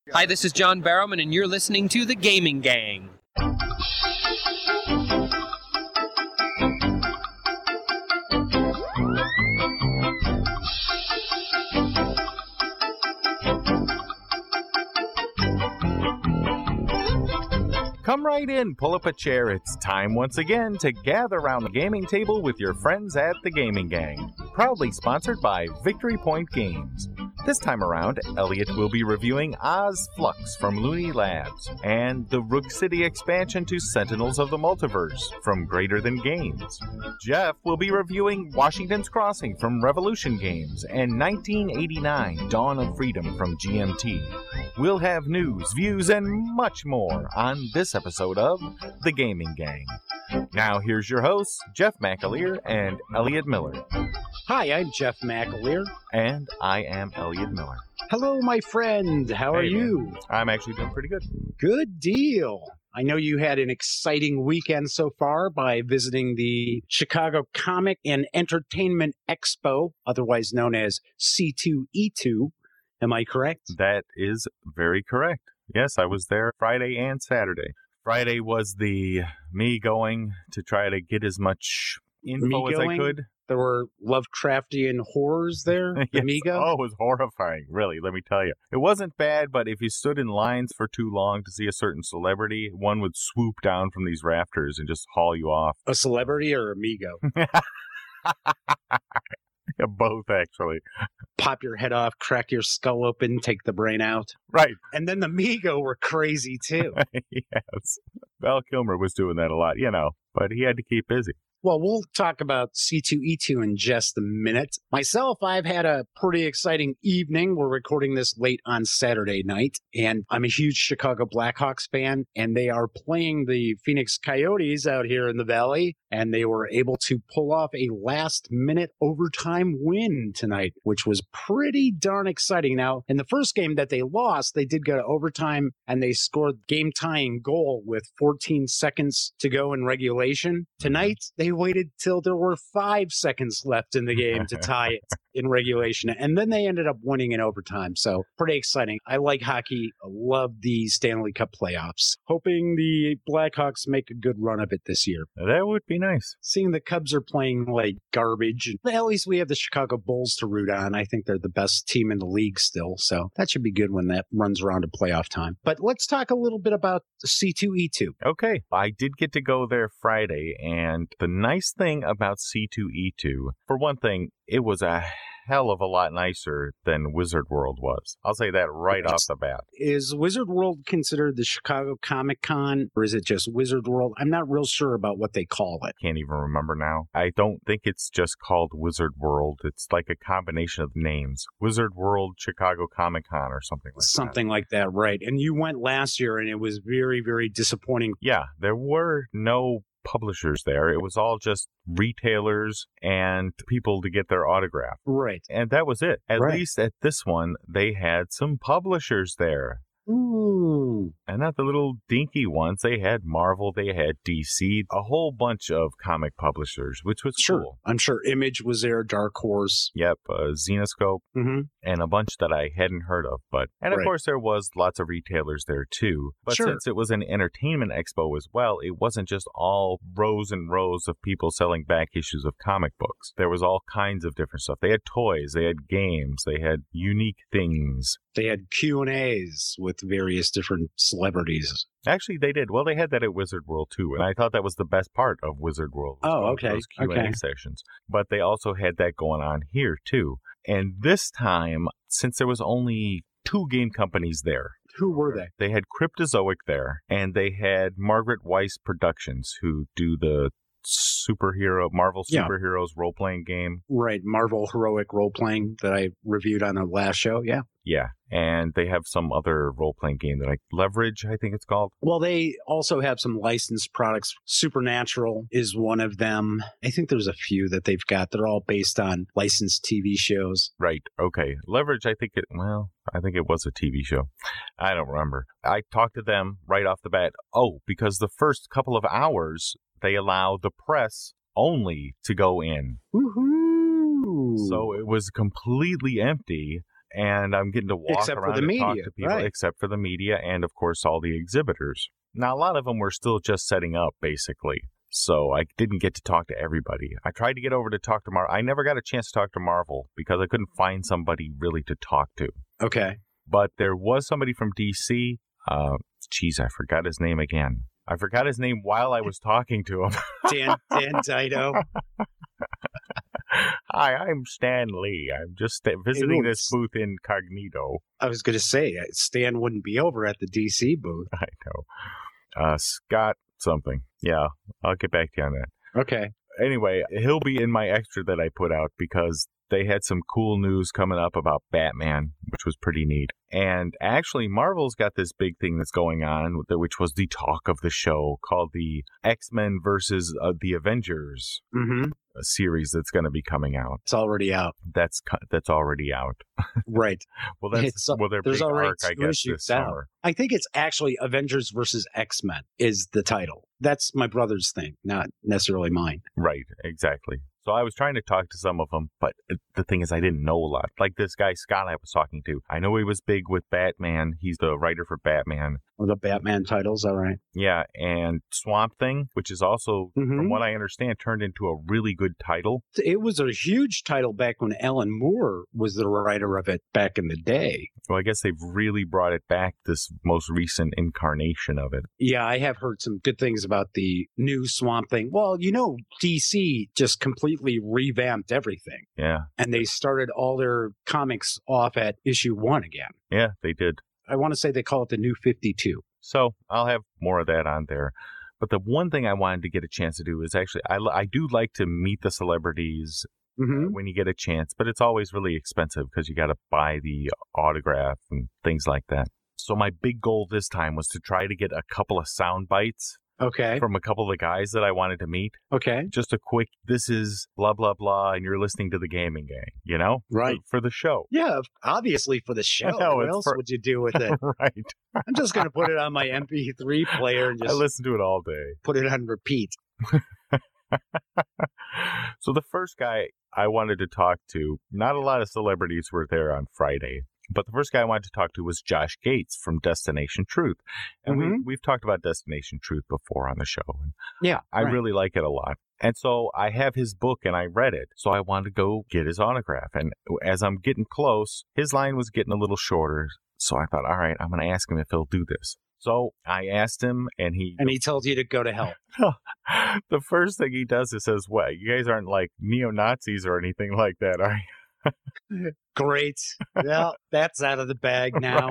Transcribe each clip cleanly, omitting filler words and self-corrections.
Hi, this is John Barrowman, and you're listening to The Gaming Gang. Come right in, pull up a chair. It's time once again to gather around the gaming table with your friends at The Gaming Gang. Proudly sponsored by Victory Point Games. This time around, Elliot will be reviewing Oz Flux from Looney Labs and the Rook City expansion to Sentinels of the Multiverse from Greater Than Games. Jeff will be reviewing Washington's Crossing from Revolution Games and 1989 Dawn of Freedom from GMT. We'll have news, views, and much more on this episode of The Gaming Gang. Now here's your hosts, Jeff McAleer and Elliot Miller. Hi, I'm Jeff McAleer. And I am Elliot Miller. Hello, my friend. How are you? I'm actually doing pretty good. Good deal. I know you had an exciting weekend so far by visiting the Chicago Comic and Entertainment Expo, otherwise known as C2E2. Am I correct? That is very correct. Yes, I was there Friday and Saturday. Friday was me going to try to get as much info as I could. There were Lovecraftian horrors there, Yes. Amigo? Oh, it was horrifying, really, let me tell you. It wasn't bad, but if you stood in lines for too long to see a certain celebrity, one would swoop down from these rafters and just haul you off. A celebrity or Amigo? Yeah, both, actually. Pop your head off, crack your skull open, take the brain out. Right. And then the Amigo were crazy, too. Yes. Val Kilmer was doing that a lot, but he had to keep busy. Well, we'll talk about C2E2 in just a minute. Myself, I've had a pretty exciting evening. We're recording this late on Saturday night, and I'm a huge Chicago Blackhawks fan, and they are playing the Phoenix Coyotes out here in the Valley, and they were able to pull off a last-minute overtime win tonight, which was pretty darn exciting. Now, in the first game that they lost, they did go to overtime, and they scored game-tying goal with 14 seconds to go in regulation. Tonight, they waited till there were 5 seconds left in the game to tie it in regulation. And then they ended up winning in overtime. So pretty exciting. I like hockey. I love the Stanley Cup playoffs. Hoping the Blackhawks make a good run of it this year. That would be nice. Seeing the Cubs are playing like garbage. At least we have the Chicago Bulls to root on. I think they're the best team in the league still. So that should be good when that runs around to playoff time. But let's talk a little bit about C2E2. Okay. I did get to go there Friday, and the nice thing about C2E2, for one thing, it was a hell of a lot nicer than Wizard World was. I'll say that right off the bat. Is Wizard World considered the Chicago Comic Con, or is it just Wizard World? I'm not real sure about what they call it. Can't even remember now. I don't think it's just called Wizard World. It's like a combination of names. Wizard World, Chicago Comic Con, or something like that. Something like that, right. And you went last year, and it was very, very disappointing. Yeah, there were no publishers there. It was all just retailers and people to get their autograph. Right. And that was it. At least at this one, they had some publishers there. Ooh. And not the little dinky ones. They had Marvel, they had DC, a whole bunch of comic publishers, which was cool. I'm sure Image was there, Dark Horse. Yep, Zenoscope, and a bunch that I hadn't heard of. And of course, there was lots of retailers there too. But since it was an entertainment expo as well, it wasn't just all rows and rows of people selling back issues of comic books. There was all kinds of different stuff. They had toys, they had games, they had unique things. They had Q&As with various different celebrities. Actually, they did. Well, they had that at Wizard World, too. And I thought that was the best part of Wizard World. Oh, okay. Those Q&A sessions. But they also had that going on here, too. And this time, since there was only 2 game companies there. Who were they? They had Cryptozoic there, and they had Margaret Weiss Productions, who do the Marvel Superheroes role-playing game. Right, Marvel Heroic Role-Playing that I reviewed on the last show, yeah. Yeah, and they have some other role-playing game that Leverage, I think it's called. Well, they also have some licensed products. Supernatural is one of them. I think there's a few that they've got. They're all based on licensed TV shows. Right, okay. Leverage, I think it was a TV show. I don't remember. I talked to them right off the bat. Oh, because the first couple of hours, they allow the press only to go in. Woohoo! So it was completely empty. and I'm getting to walk Except for around the and talk media, to people, right. except for the media and, of course, all the exhibitors. Now, a lot of them were still just setting up, basically, so I didn't get to talk to everybody. I tried to get over to talk to Marvel. I never got a chance to talk to Marvel because I couldn't find somebody really to talk to. Okay. But there was somebody from DC. I forgot his name again. I forgot his name while I was talking to him. Dan Dido. Hi, I'm Stan Lee. I'm just visiting this booth incognito. I was going to say, Stan wouldn't be over at the DC booth. I know. Scott something. Yeah, I'll get back to you on that. Okay. Anyway, he'll be in my extra that I put out because they had some cool news coming up about Batman, which was pretty neat. And actually, Marvel's got this big thing that's going on, which was the talk of the show, called the X-Men versus the Avengers series that's going to be coming out. It's already out. That's already out. Right. Well, their there's big already arc, I guess, this summer. I think it's actually Avengers versus X-Men is the title. That's my brother's thing, not necessarily mine. Right, exactly. So I was trying to talk to some of them, but the thing is I didn't know a lot. Like this guy, Scott, I was talking to. I know he was big with Batman. He's the writer for Batman. Or the Batman titles, all right. Yeah, and Swamp Thing, which is also, from what I understand, turned into a really good title. It was a huge title back when Alan Moore was the writer of it back in the day. Well, I guess they've really brought it back, this most recent incarnation of it. Yeah, I have heard some good things about the new Swamp Thing. Well, you know, DC just completely revamped everything. Yeah. And they started all their comics off at issue 1 again. Yeah, they did. I want to say they call it the New 52. So I'll have more of that on there. But the one thing I wanted to get a chance to do is actually, I do like to meet the celebrities when you get a chance, but it's always really expensive because you got to buy the autograph and things like that. So my big goal this time was to try to get a couple of sound bites from a couple of the guys that I wanted to meet. Okay. Just a quick, this is blah, blah, blah, and you're listening to the Gaming Gang, you know? Right. For the show. Yeah, obviously for the show. What else would you do with it? Right. I'm just going to put it on my MP3 player and just I listen to it all day. Put it on repeat. So the first guy I wanted to talk to, not a lot of celebrities were there on Friday, but the first guy I wanted to talk to was Josh Gates from Destination Truth. And we've talked about Destination Truth before on the show. And yeah. I really like it a lot. And so I have his book and I read it. So I wanted to go get his autograph. And as I'm getting close, his line was getting a little shorter. So I thought, all right, I'm going to ask him if he'll do this. So I asked him, and he tells you to go to hell. The first thing he does is says, "What? You guys aren't like neo-Nazis or anything like that, are you?" Great. Well, that's out of the bag now.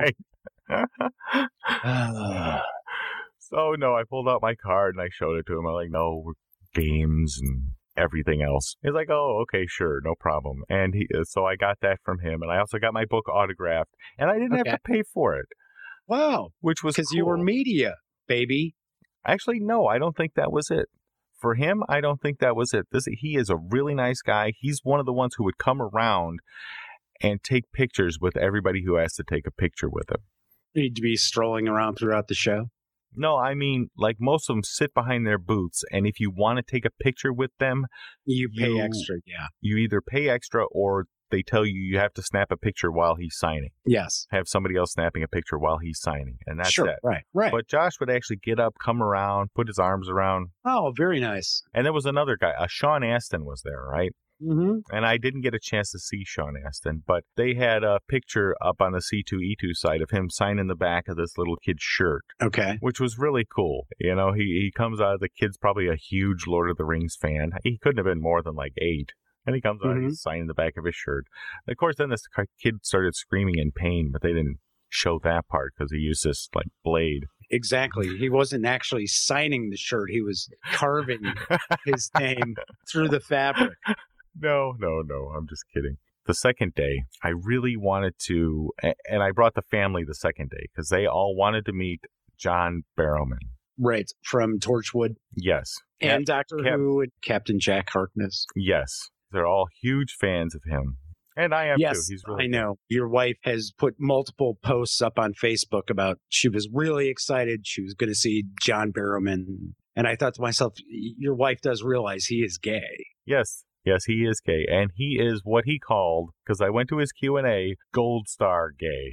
So no, I pulled out my card and I showed it to him. I'm like, no, we're games and everything else. He's like, oh, okay, sure, no problem. And so I got that from him, and I also got my book autographed, and I didn't have to pay for it. Wow. Which was because cool. You were media, baby. Actually, no, I don't think that was it. For him, I don't think that was it. He is a really nice guy. He's one of the ones who would come around and take pictures with everybody who has to take a picture with him. You'd be strolling around throughout the show? No, I mean, like most of them sit behind their booths, and if you want to take a picture with them, you pay extra, yeah. You either pay extra or they tell you have to snap a picture while he's signing. Yes. Have somebody else snapping a picture while he's signing. And that's it. Right. But Josh would actually get up, come around, put his arms around. Oh, very nice. And there was another guy, Sean Astin was there, right? Mm-hmm. And I didn't get a chance to see Sean Astin, but they had a picture up on the C2E2 site of him signing the back of this little kid's shirt. Okay. Which was really cool. You know, he comes out, the kid's probably a huge Lord of the Rings fan. He couldn't have been more than like 8. And he comes out, he's signing the back of his shirt. And of course, then this kid started screaming in pain, but they didn't show that part because he used this like blade. Exactly. He wasn't actually signing the shirt. He was carving his name through the fabric. No. I'm just kidding. The second day, I really wanted to, and I brought the family the second day because they all wanted to meet John Barrowman. Right. From Torchwood. Yes. And Doctor Who and Captain Jack Harkness. Yes. They're all huge fans of him. And I am too. He's really I know. Your wife has put multiple posts up on Facebook about she was really excited. She was going to see John Barrowman. And I thought to myself, your wife does realize he is gay. Yes. Yes, he is gay. And he is what he called, because I went to his Q&A, Gold Star gay.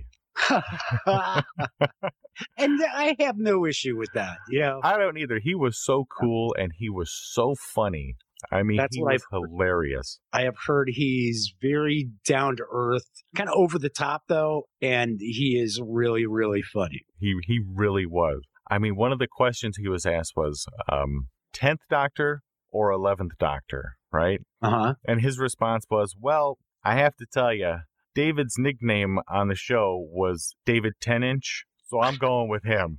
And I have no issue with that. I don't either. He was so cool and he was so funny. I mean, That's he what was hilarious. I have heard he's very down to earth, kind of over the top though, and he is really, really funny. He really was. I mean, one of the questions he was asked was 10th Doctor or 11th Doctor, right? Uh-huh. And his response was, well, I have to tell you, David's nickname on the show was David 10-inch, so I'm going with him.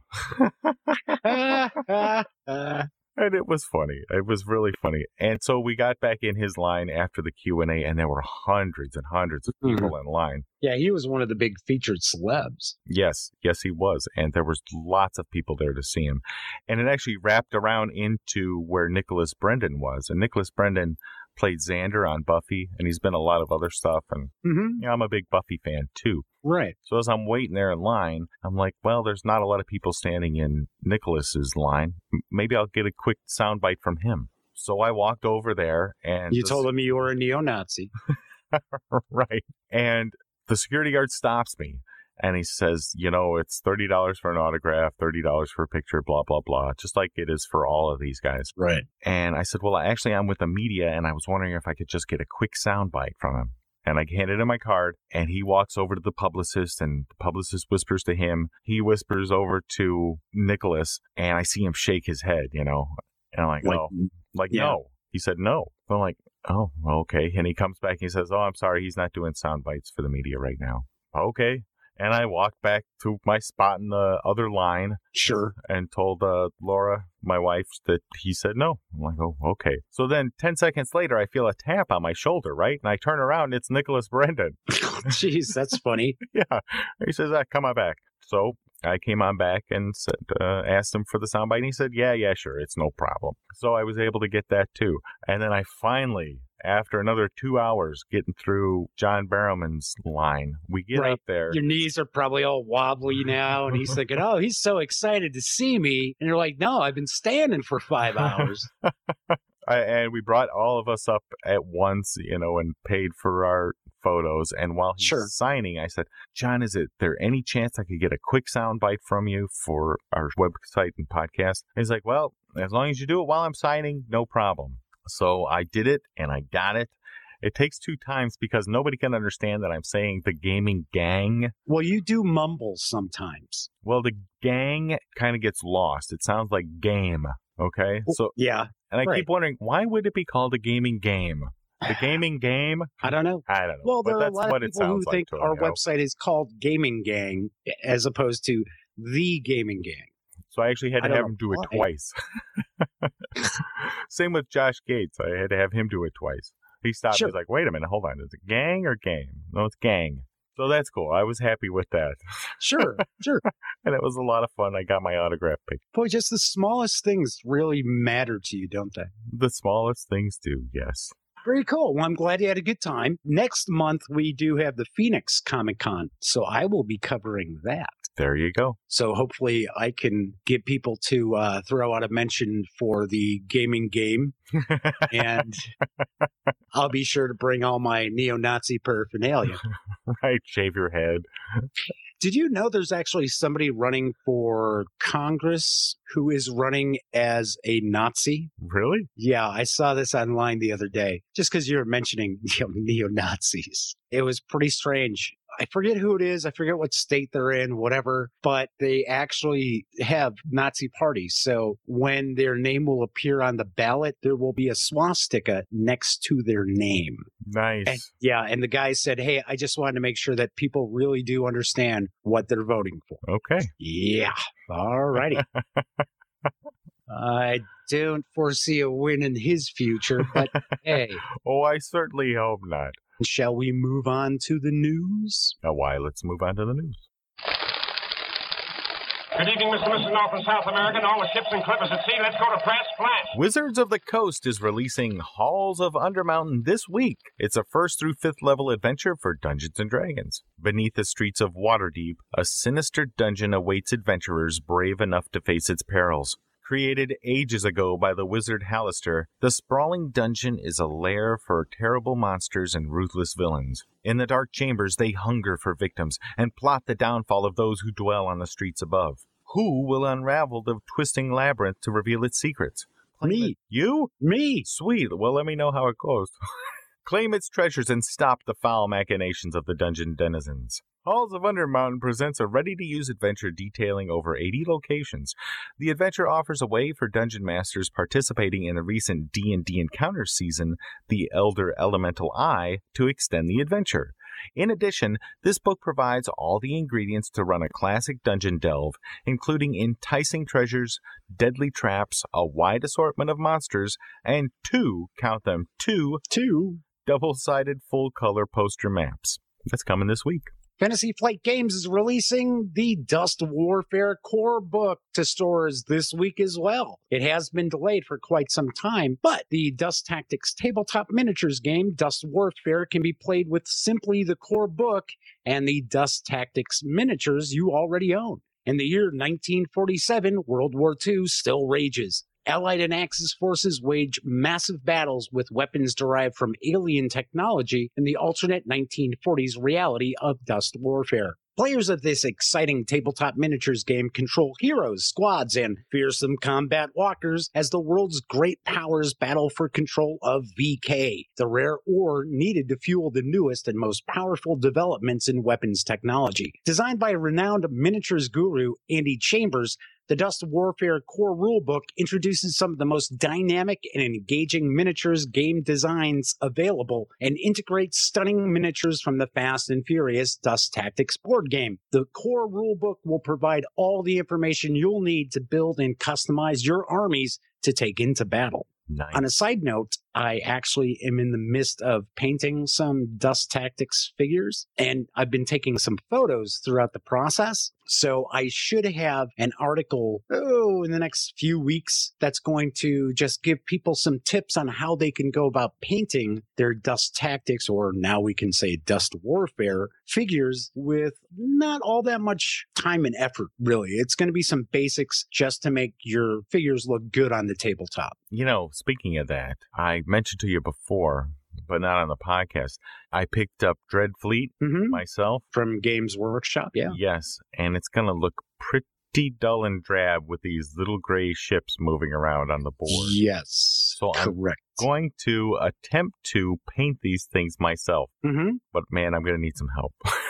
And it was funny. It was really funny. And so we got back in his line after the Q&A, and there were hundreds and hundreds of people in line. Yeah, he was one of the big featured celebs. Yes, he was. And there was lots of people there to see him. And it actually wrapped around into where Nicholas Brendan was. And Nicholas Brendan played Xander on Buffy, and he's been a lot of other stuff. And I'm a big Buffy fan, too. Right. So as I'm waiting there in line, I'm like, well, there's not a lot of people standing in Nicholas's line. Maybe I'll get a quick soundbite from him. So I walked over there, and you told him you were a neo-Nazi. Right. And the security guard stops me, and he says, it's $30 for an autograph, $30 for a picture, blah, blah, blah, just like it is for all of these guys. Right. And I said, well, actually, I'm with the media, and I was wondering if I could just get a quick soundbite from him. And I handed him my card, and he walks over to the publicist, and the publicist whispers to him. He whispers over to Nicholas, and I see him shake his head, And I'm like, no. He said no. I'm like, oh, okay. And he comes back and he says, oh, I'm sorry, he's not doing sound bites for the media right now. Okay. And I walked back to my spot in the other line. Sure. And told Laura, my wife, that he said no. I'm like, oh, okay. So then 10 seconds later, I feel a tap on my shoulder, right? And I turn around, and it's Nicholas Brendan. Jeez, that's funny. Yeah. He says, come on back. So I came on back and said, asked him for the soundbite, and he said, yeah, sure, it's no problem. So I was able to get that too. And then I finally, after another 2 hours getting through John Barrowman's line, we get up there. Your knees are probably all wobbly now, and he's thinking, oh, he's so excited to see me. And you're like, no, I've been standing for 5 hours. And we brought all of us up at once, and paid for our photos. And while he's signing, I said, John, is there any chance I could get a quick sound bite from you for our website and podcast? And he's like, well, as long as you do it while I'm signing, no problem. So I did it, and I got it. It takes 2 times because nobody can understand that I'm saying the gaming gang. Well, you do mumble sometimes. Well, the gang kind of gets lost. It sounds like game, okay? So yeah. And I keep wondering, why would it be called a gaming game? The gaming game? I don't know. Well, there are a lot of people who think our website is called Gaming Gang as opposed to The Gaming Gang. So I actually had to have him do it twice. Same with Josh Gates. I had to have him do it twice. He stopped. He's like, wait a minute, hold on. Is it gang or game? No, it's gang. So that's cool. I was happy with that. Sure. And it was a lot of fun. I got my autograph pic. Boy, just the smallest things really matter to you, don't they? The smallest things do, yes. Very cool. Well, I'm glad you had a good time. Next month, we do have the Phoenix Comic Con, so I will be covering that. There you go. So hopefully I can get people to throw out a mention for the gaming game. And I'll be sure to bring all my neo-Nazi paraphernalia. Right, shave your head. Did you know there's actually somebody running for Congress who is running as a Nazi? Really? Yeah, I saw this online the other day, just because you were mentioning neo-Nazis. It was pretty strange. I forget who it is. I forget what state they're in, whatever, but they actually have Nazi parties. So when their name will appear on the ballot, there will be a swastika next to their name. Nice. And the guy said, hey, I just wanted to make sure that people really do understand what they're voting for. Okay. Yeah. All righty. I don't foresee a win in his future, but hey. Oh, I certainly hope not. Shall we move on to the news? Why, let's move on to the news. Good evening, Mr. and Mrs. North and South America, and all the ships and clippers at sea. Let's go to press flash. Wizards of the Coast is releasing Halls of Undermountain this week. It's a 1st through 5th level adventure for Dungeons & Dragons. Beneath the streets of Waterdeep, a sinister dungeon awaits adventurers brave enough to face its perils. Created ages ago by the wizard Hallister, the sprawling dungeon is a lair for terrible monsters and ruthless villains. In the dark chambers, they hunger for victims and plot the downfall of those who dwell on the streets above. Who will unravel the twisting labyrinth to reveal its secrets? Me. You? Me. Sweet. Well, let me know how it goes. Claim its treasures and stop the foul machinations of the dungeon denizens. Halls of Undermountain presents a ready-to-use adventure detailing over 80 locations. The adventure offers a way for dungeon masters participating in the recent D&D Encounter season, the Elder Elemental Eye, to extend the adventure. In addition, this book provides all the ingredients to run a classic dungeon delve, including enticing treasures, deadly traps, a wide assortment of monsters, and two double-sided full-color poster maps. That's coming this week. Fantasy Flight Games is releasing the Dust Warfare core book to stores this week as well. It has been delayed for quite some time, but the Dust Tactics tabletop miniatures game, Dust Warfare, can be played with simply the core book and the Dust Tactics miniatures you already own. In the year 1947, World War II still rages. Allied and Axis forces wage massive battles with weapons derived from alien technology in the alternate 1940s reality of Dust Warfare. Players of this exciting tabletop miniatures game control heroes, squads, and fearsome combat walkers as the world's great powers battle for control of VK, the rare ore needed to fuel the newest and most powerful developments in weapons technology. Designed by renowned miniatures guru Andy Chambers, the Dust Warfare core rulebook introduces some of the most dynamic and engaging miniatures game designs available and integrates stunning miniatures from the Fast and Furious Dust Tactics board game. The core rulebook will provide all the information you'll need to build and customize your armies to take into battle. Nice. On a side note, I actually am in the midst of painting some Dust Tactics figures, and I've been taking some photos throughout the process. So I should have an article, in the next few weeks that's going to just give people some tips on how they can go about painting their Dust Tactics, or now we can say Dust Warfare figures, with not all that much time and effort, really. It's going to be some basics just to make your figures look good on the tabletop. You know, speaking of that, I mentioned to you before, but not on the podcast, I picked up Dreadfleet myself. From Games Workshop, yeah. Yes, and it's going to look pretty dull and drab with these little gray ships moving around on the board. Yes, so correct. I'm going to attempt to paint these things myself, but man, I'm going to need some help.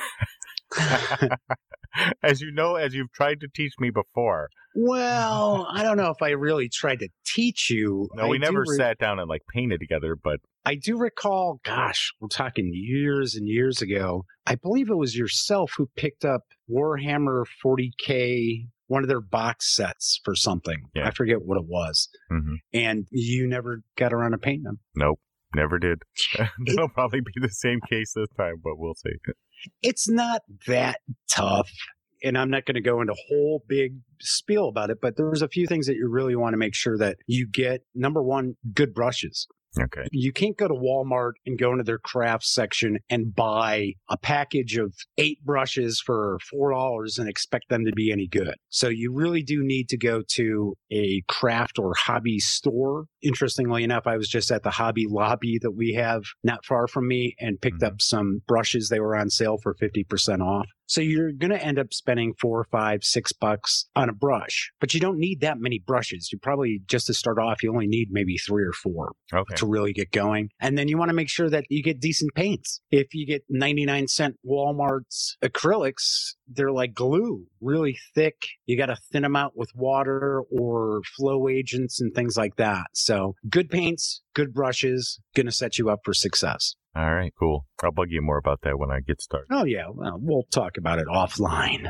As you know, as you've tried to teach me before. Well, I don't know if I really tried to teach you. No, we never sat down and painted together, but I do recall, gosh, we're talking years and years ago. I believe it was yourself who picked up Warhammer 40K, one of their box sets for something. Yeah. I forget what it was. And you never got around to painting them. Nope, never did. It'll probably be the same case this time, but we'll see. It's not that tough, and I'm not going to go into a whole big spiel about it, but there's a few things that you really want to make sure that you get. Number one, good brushes. Okay. You can't go to Walmart and go into their crafts section and buy a package of 8 brushes for $4 and expect them to be any good. So you really do need to go to a craft or hobby store. Interestingly enough, I was just at the Hobby Lobby that we have not far from me and picked up some brushes. They were on sale for 50% off. So you're going to end up spending $4, $5, $6 on a brush, but you don't need that many brushes. You probably, just to start off, you only need maybe 3 or 4 to really get going. And then you want to make sure that you get decent paints. If you get 99-cent Walmart's acrylics, they're like glue, really thick. You got to thin them out with water or flow agents and things like that. So good paints, good brushes, going to set you up for success. All right, cool. I'll bug you more about that when I get started. Oh, yeah. Well, we'll talk about it offline.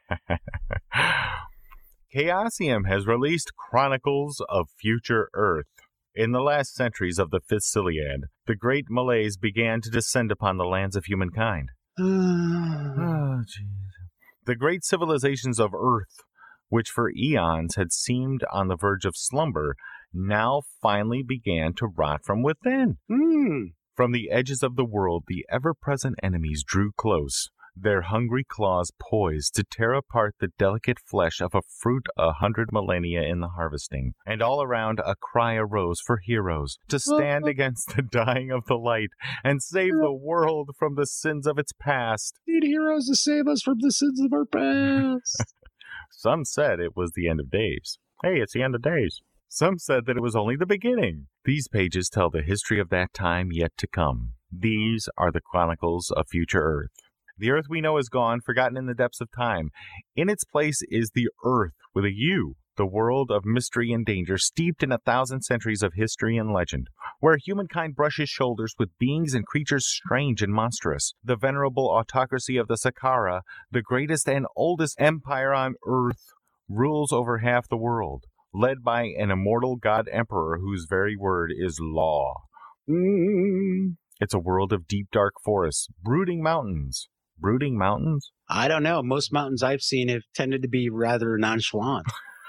Chaosium has released Chronicles of Future Earth. In the last centuries of the 5th Iliad, the great malaise began to descend upon the lands of humankind. The great civilizations of Earth, which for eons had seemed on the verge of slumber, now finally began to rot from within. From the edges of the world, the ever-present enemies drew close, their hungry claws poised to tear apart the delicate flesh of a fruit 100 millennia in the harvesting. And all around a cry arose for heroes to stand against the dying of the light and save the world from the sins of its past. Need heroes to save us from the sins of our past. Some said it was the end of days. Hey, it's the end of days. Some said that it was only the beginning. These pages tell the history of that time yet to come. These are the chronicles of future Earth. The Earth we know is gone, forgotten in the depths of time. In its place is the Earth with a U, the world of mystery and danger, steeped in 1,000 centuries of history and legend, where humankind brushes shoulders with beings and creatures strange and monstrous. The venerable autocracy of the Sakara, the greatest and oldest empire on Earth, rules over half the world, led by an immortal god-emperor whose very word is law. It's a world of deep, dark forests, brooding mountains. Brooding mountains? I don't know. Most mountains I've seen have tended to be rather nonchalant.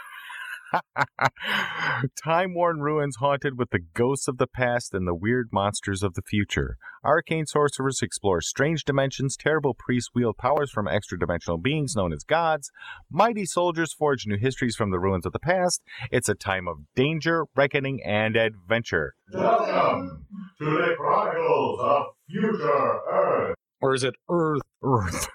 Time-worn ruins haunted with the ghosts of the past and the weird monsters of the future. Arcane sorcerers explore strange dimensions, terrible priests wield powers from extra-dimensional beings known as gods, mighty soldiers forge new histories from the ruins of the past. It's a time of danger, reckoning, and adventure. Welcome to the Chronicles of Future Earth. Or is it Earth? Earth.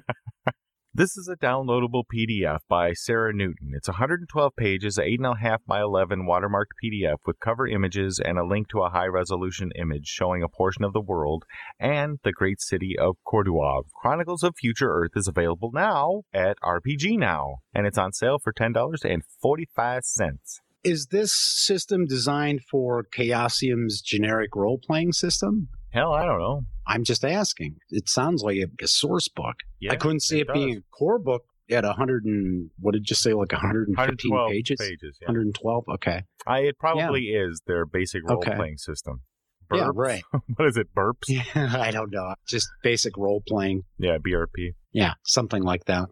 This is a downloadable PDF by Sarah Newton. It's 112 pages, 8.5 by 11 watermarked PDF with cover images and a link to a high-resolution image showing a portion of the world and the great city of Corduave. Chronicles of Future Earth is available now at RPG Now, and it's on sale for $10.45. Is this system designed for Chaosium's generic role-playing system? Hell, I don't know. I'm just asking. It sounds like a source book. Yeah, I couldn't see it being a core book at 100 and, what did you say, like 115 pages? Yeah. 112? Okay. It probably is their basic role-playing system. Burps? Yeah, right. What is it, burps? Yeah, I don't know. Just basic role-playing. Yeah, BRP. Yeah, something like that.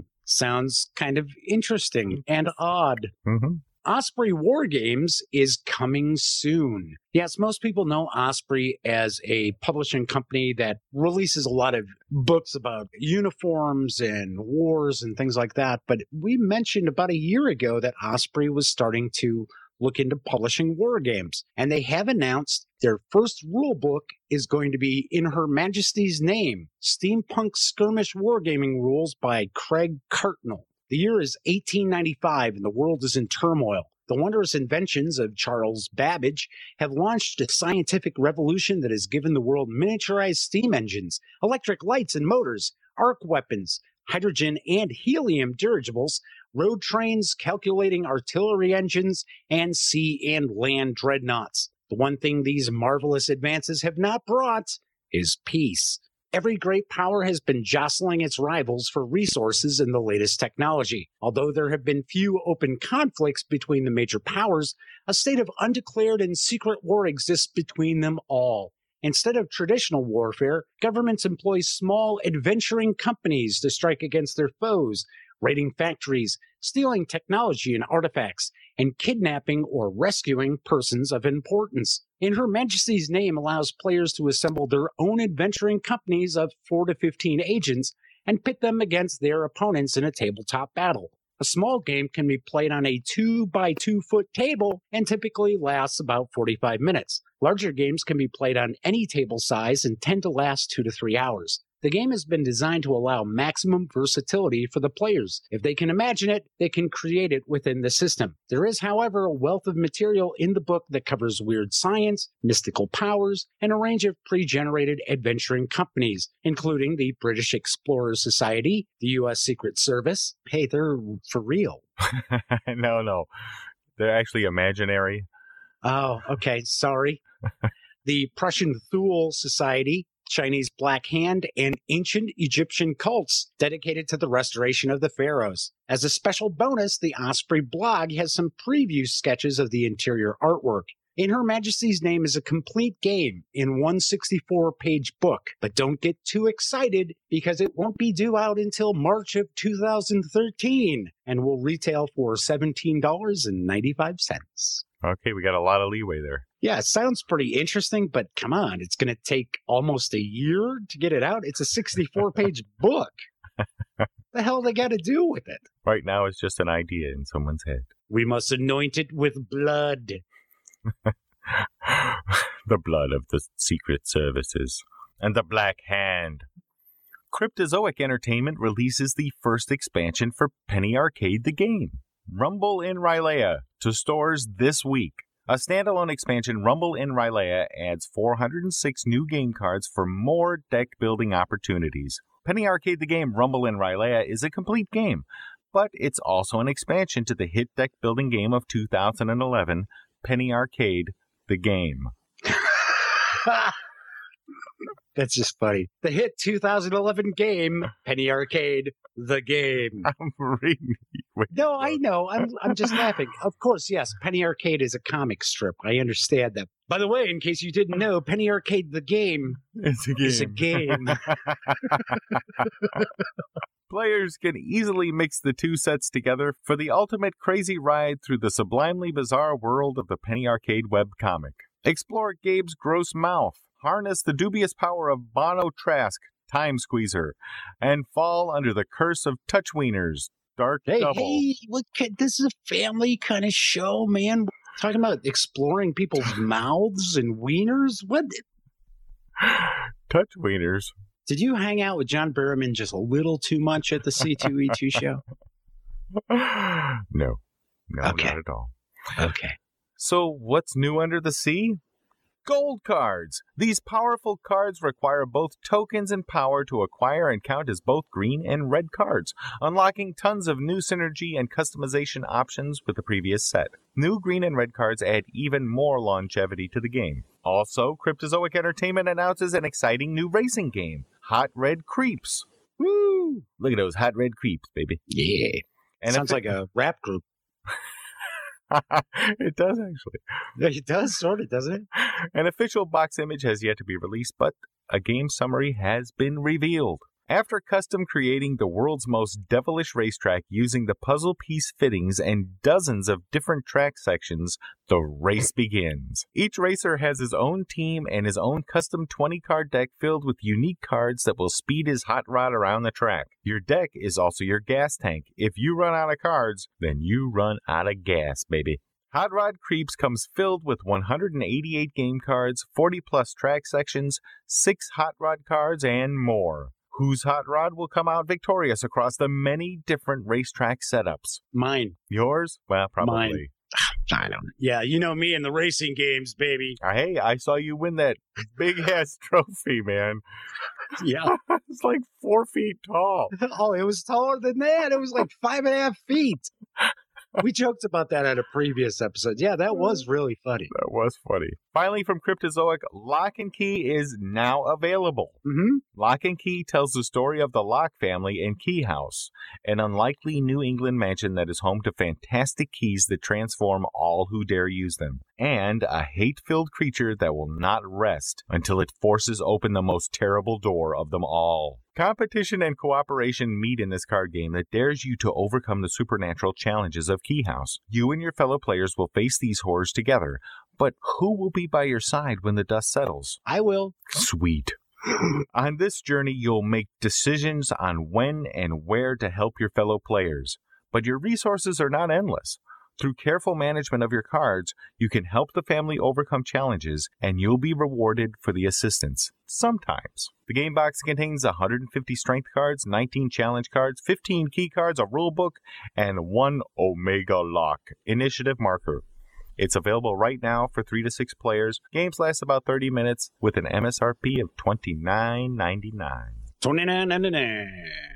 Sounds kind of interesting and odd. Mm-hmm. Osprey Wargames is coming soon. Yes, most people know Osprey as a publishing company that releases a lot of books about uniforms and wars and things like that. But we mentioned about a year ago that Osprey was starting to look into publishing war games. And they have announced their first rule book is going to be In Her Majesty's Name, Steampunk Skirmish Wargaming Rules by Craig Cartnell. The year is 1895 and the world is in turmoil. The wondrous inventions of Charles Babbage have launched a scientific revolution that has given the world miniaturized steam engines, electric lights and motors, arc weapons, hydrogen and helium dirigibles, road trains, calculating artillery engines, and sea and land dreadnoughts. The one thing these marvelous advances have not brought is peace. Every great power has been jostling its rivals for resources and the latest technology. Although there have been few open conflicts between the major powers, a state of undeclared and secret war exists between them all. Instead of traditional warfare, governments employ small, adventuring companies to strike against their foes, raiding factories, stealing technology and artifacts, and kidnapping or rescuing persons of importance. In Her Majesty's Name allows players to assemble their own adventuring companies of 4 to 15 agents and pit them against their opponents in a tabletop battle. A small game can be played on a 2 by 2 foot table and typically lasts about 45 minutes. Larger games can be played on any table size and tend to last 2 to 3 hours. The game has been designed to allow maximum versatility for the players. If they can imagine it, they can create it within the system. There is, however, a wealth of material in the book that covers weird science, mystical powers, and a range of pre-generated adventuring companies, including the British Explorers Society, the U.S. Secret Service. Hey, they're for real. No. They're actually imaginary. Oh, okay. Sorry. The Prussian Thule Society, Chinese Black Hand, and ancient Egyptian cults dedicated to the restoration of the pharaohs. As a special bonus, the Osprey blog has some preview sketches of the interior artwork. In Her Majesty's Name is a complete game in one 64-page book, but don't get too excited because it won't be due out until March of 2013 and will retail for $17.95. Okay, we got a lot of leeway there. Yeah, it sounds pretty interesting, but come on, it's going to take almost a year to get it out. It's a 64-page book. The hell they got to do with it? Right now, it's just an idea in someone's head. We must anoint it with blood. The blood of the Secret Services and the Black Hand. Cryptozoic Entertainment releases the first expansion for Penny Arcade the game, Rumble in Rylea, to stores this week. A standalone expansion, Rumble in Rylea, adds 406 new game cards for more deck-building opportunities. Penny Arcade the game, Rumble in Rylea, is a complete game, but it's also an expansion to the hit deck-building game of 2011, Penny Arcade the game. That's just funny. The hit 2011 game, Penny Arcade, the game. I'm reading. No, I know. I'm just laughing. Of course, yes. Penny Arcade is a comic strip. I understand that. By the way, in case you didn't know, Penny Arcade, the game, is a game. Players can easily mix the two sets together for the ultimate crazy ride through the sublimely bizarre world of the Penny Arcade webcomic. Explore Gabe's gross mouth, harness the dubious power of Bono Trask, Time Squeezer, and fall under the curse of Touch Wieners, Dark Double. Hey, look, this is a family kind of show, man. We're talking about exploring people's mouths and wieners? What? Touch Wieners. Did you hang out with John Barrowman just a little too much at the C2E2 show? No, Okay. not at all. Okay. So what's new under the sea? Gold cards! These powerful cards require both tokens and power to acquire and count as both green and red cards, unlocking tons of new synergy and customization options with the previous set. New green and red cards add even more longevity to the game. Also, Cryptozoic Entertainment announces an exciting new racing game, Hot Red Creeps. Woo! Look at those hot red creeps, baby. Yeah. And Sounds like a rap group. It does, actually. It does, sort of, doesn't it? An official box image has yet to be released, but a game summary has been revealed. After custom creating the world's most devilish racetrack using the puzzle piece fittings and dozens of different track sections, the race begins. Each racer has his own team and his own custom 20-card deck filled with unique cards that will speed his hot rod around the track. Your deck is also your gas tank. If you run out of cards, then you run out of gas, baby. Hot Rod Creeps comes filled with 188 game cards, 40-plus track sections, 6 Hot Rod cards, and more. Whose hot rod will come out victorious across the many different racetrack setups? Mine. Yours? Well, probably. Mine. I don't know. Yeah, you know me in the racing games, baby. Hey, I saw you win that big-ass trophy, man. Yeah. It's like 4 feet tall. Oh, it was taller than that. It was like 5.5 feet. We joked about that at a previous episode. Yeah, that was really funny. That was funny. Finally, from Cryptozoic, Lock and Key is now available. Mm-hmm. Lock and Key tells the story of the Lock family and Key House, an unlikely New England mansion that is home to fantastic keys that transform all who dare use them, and a hate-filled creature that will not rest until it forces open the most terrible door of them all. Competition and cooperation meet in this card game that dares you to overcome the supernatural challenges of Key House. You and your fellow players will face these horrors together, but who will be by your side when the dust settles? I will. Sweet. On this journey, you'll make decisions on when and where to help your fellow players, but your resources are not endless. Through careful management of your cards, you can help the family overcome challenges, and you'll be rewarded for the assistance. Sometimes. The game box contains 150 strength cards, 19 challenge cards, 15 key cards, a rule book, and 1 Omega Lock initiative marker. It's available right now for 3 to 6 players. Games last about 30 minutes with an MSRP of $29.99. $29.99.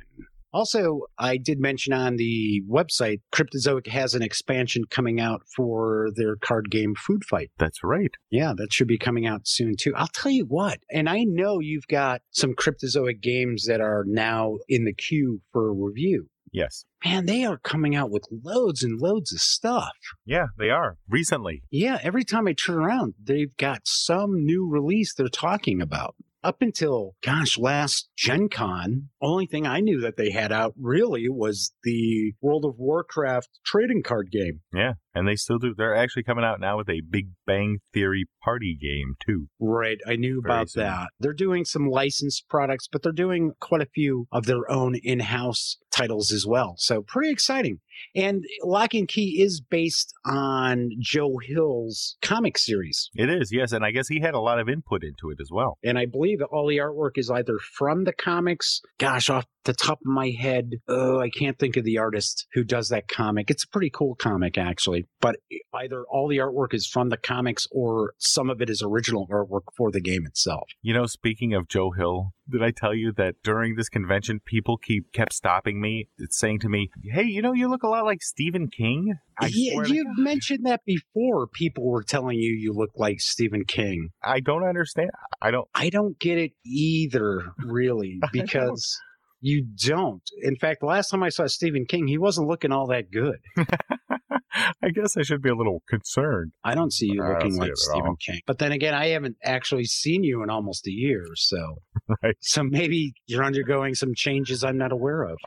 Also, I did mention on the website, Cryptozoic has an expansion coming out for their card game Food Fight. That's right. Yeah, that should be coming out soon, too. I'll tell you what, and I know you've got some Cryptozoic games that are now in the queue for review. Yes. Man, they are coming out with loads and loads of stuff. Yeah, they are. Recently. Yeah, every time I turn around, they've got some new release they're talking about. Up until, last Gen Con, only thing I knew that they had out really was the World of Warcraft trading card game. Yeah, And they still do. They're actually coming out now with a Big Bang Theory party game, too. Right. I knew about that. They're doing some licensed products, but they're doing quite a few of their own in-house titles as well. So pretty exciting. And Lock and Key is based on Joe Hill's comic series. It is, yes. And I guess he had a lot of input into it as well. And I believe that all the artwork is either from the comics. Gosh, off the top of my head, I can't think of the artist who does that comic. It's a pretty cool comic, actually. But either all the artwork is from the comics or some of it is original artwork for the game itself. You know, speaking of Joe Hill, did I tell you that during this convention, people kept stopping me, saying to me, hey, you know, you look a lot like Stephen King? You've mentioned that before. People were telling you look like Stephen King. I don't understand. I don't get it either, really, because you don't. In fact, the last time I saw Stephen King, he wasn't looking all that good. I guess I should be a little concerned. I don't see you looking like Stephen King. But then again, I haven't actually seen you in almost a year, so right. So maybe you're undergoing some changes I'm not aware of.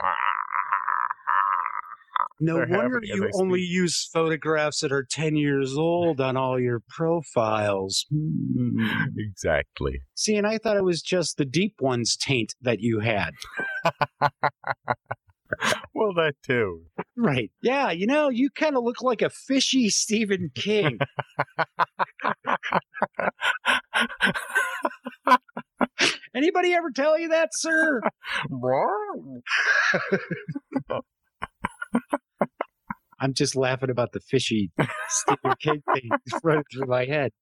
No wonder you only use photographs that are 10 years old on all your profiles. Exactly. See, and I thought it was just the Deep One's taint that you had. Well, that too. Right. Yeah, you know, you kind of look like a fishy Stephen King. Anybody ever tell you that, sir? I'm just laughing about the fishy Stephen King thing running through my head.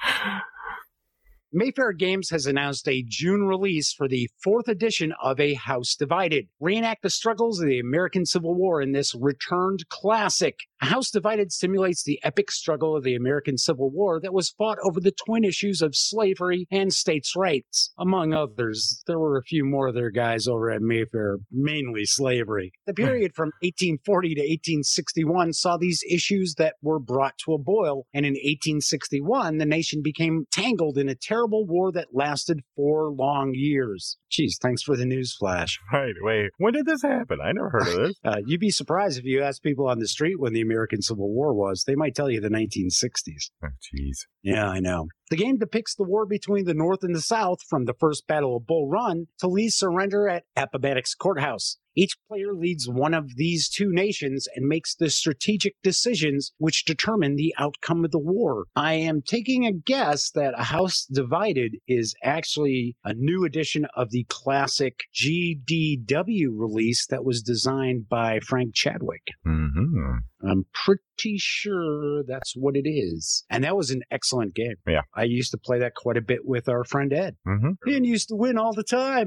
Mayfair Games has announced a June release for the 4th edition of A House Divided. Reenact the struggles of the American Civil War in this returned classic. A House Divided simulates the epic struggle of the American Civil War that was fought over the twin issues of slavery and states' rights. Among others, there were a few more of their guys over at Mayfair, mainly slavery. The period from 1840 to 1861 saw these issues that were brought to a boil, and in 1861, the nation became tangled in a terrible war that lasted 4 long years. Geez, thanks for the news flash. Right, wait, when did this happen? I never heard of this. You'd be surprised if you ask people on the street when the American Civil War was. They might tell you the 1960s. Oh, jeez. Yeah, I know. The game depicts the war between the North and the South from the First Battle of Bull Run to Lee's surrender at Appomattox Courthouse. Each player leads one of these two nations and makes the strategic decisions which determine the outcome of the war. I am taking a guess that A House Divided is actually a new edition of the classic GDW release that was designed by Frank Chadwick. Mm-hmm. I'm pretty sure that's what it is. And that was an excellent game. Yeah. I used to play that quite a bit with our friend Ed. Mm-hmm. And used to win all the time.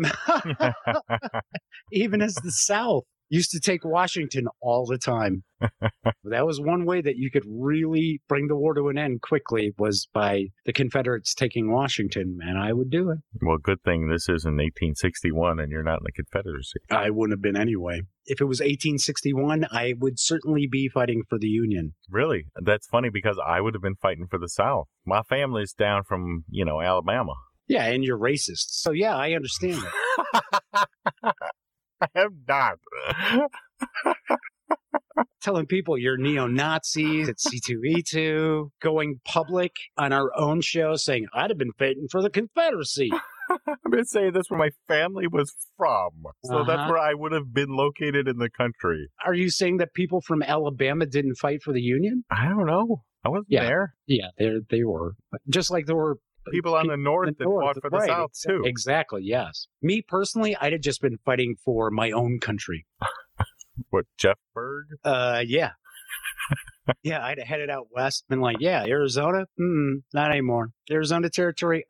Even as the South used to take Washington all the time. That was one way that you could really bring the war to an end quickly, was by the Confederates taking Washington, and I would do it. Well, good thing this is in 1861 and you're not in the Confederacy. I wouldn't have been anyway. If it was 1861, I would certainly be fighting for the Union. Really? That's funny because I would have been fighting for the South. My family's down from, Alabama. Yeah, and you're racist. So yeah, I understand that. I am not. Telling people you're neo-Nazis at C2E2, going public on our own show saying, I'd have been fighting for the Confederacy. I've been saying that's where my family was from. So that's where I would have been located in the country. Are you saying that people from Alabama didn't fight for the Union? I don't know. I wasn't there. Yeah, they were. Just like there were people on the north that fought for the South, too. Exactly, yes. Me, personally, I'd have just been fighting for my own country. What, Jeff Berg? Yeah. Yeah, I'd have headed out west, been like, yeah, Arizona? Not anymore. Arizona territory?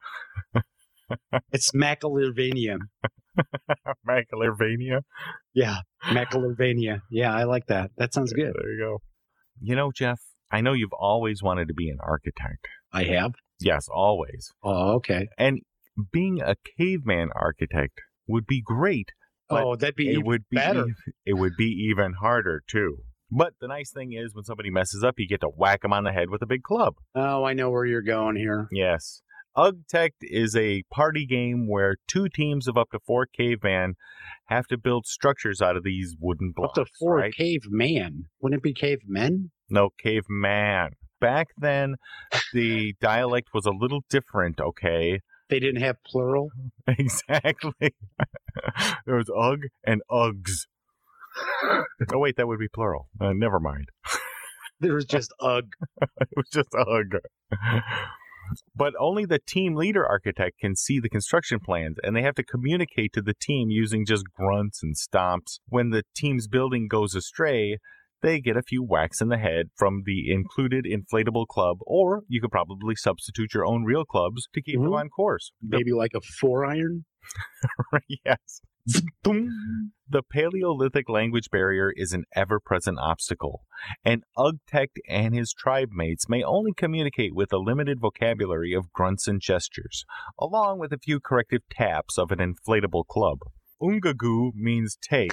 It's McIlvania. McIlvania? Yeah, McIlvania. Yeah, I like that. That sounds good. There you go. You know, Jeff, I know you've always wanted to be an architect. I have? Yes, always. Oh, okay. And being a caveman architect would be great. Oh, that'd be better. It would be even harder, too. But the nice thing is when somebody messes up, you get to whack them on the head with a big club. Oh, I know where you're going here. Yes. UGTech is a party game where 2 teams of up to 4 cavemen have to build structures out of these wooden blocks. Up to 4 right? caveman. Wouldn't it be cavemen? No, caveman. Back then, the dialect was a little different, okay? They didn't have plural? Exactly. There was Ugg and Uggs. Oh, wait, that would be plural. Never mind. There was just Ugg. It was just Ugg. But only the team leader architect can see the construction plans, and they have to communicate to the team using just grunts and stomps. When the team's building goes astray, they get a few whacks in the head from the included inflatable club, or you could probably substitute your own real clubs to keep them on course. Maybe like a 4-iron? Yes. The Paleolithic language barrier is an ever-present obstacle, and Ugtech and his tribe mates may only communicate with a limited vocabulary of grunts and gestures, along with a few corrective taps of an inflatable club. Ungagu means take.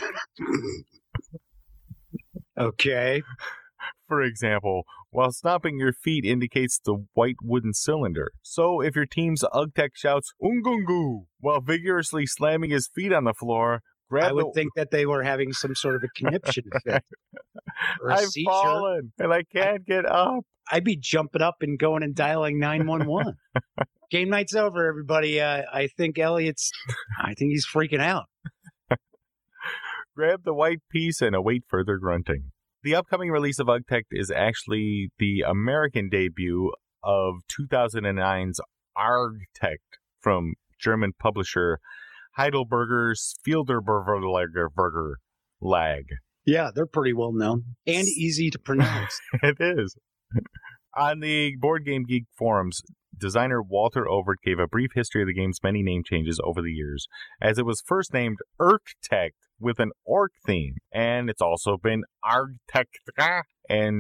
Okay. For example, while stomping your feet indicates the white wooden cylinder. So if your team's Ugtech shouts Ungungu while vigorously slamming his feet on the floor, I would think that they were having some sort of a conniption fit. Or a I've seizure. fallen and I can't get up. I'd be jumping up and going and dialing 911. Game night's over, everybody. I think he's freaking out. Grab the white piece and await further grunting. The upcoming release of Ugtech is actually the American debut of 2009's Argtech from German publisher Heidelberger's Fielderberger Lag. Yeah, they're pretty well known and easy to pronounce. It is. On the Board Game Geek forums, designer Walter Overt gave a brief history of the game's many name changes over the years, as it was first named Urktech with an orc theme, and it's also been Argtech and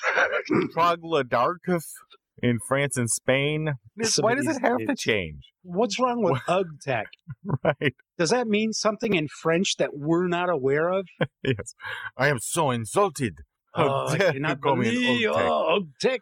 Troglodarkov in France and Spain. Why does it have to change? What's wrong with Ugtech? Right. Does that mean something in French that we're not aware of? Yes. I am so insulted. I cannot believe Ugtech.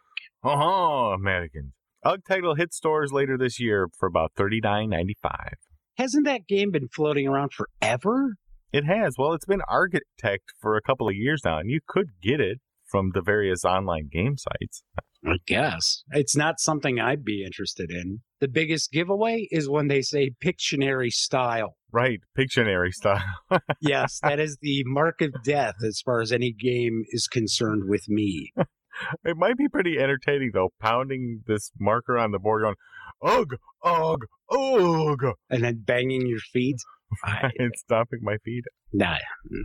Americans. Ugtech will hit stores later this year for about $39.95. Hasn't that game been floating around forever? It has. Well, it's been architected for a couple of years now, and you could get it from the various online game sites. I guess. It's not something I'd be interested in. The biggest giveaway is when they say Pictionary style. Right, Pictionary style. Yes, that is the mark of death as far as any game is concerned with me. It might be pretty entertaining, though, pounding this marker on the board going, ugh, ugh, ugh. And then banging your feet. And stomping my feet. Nah.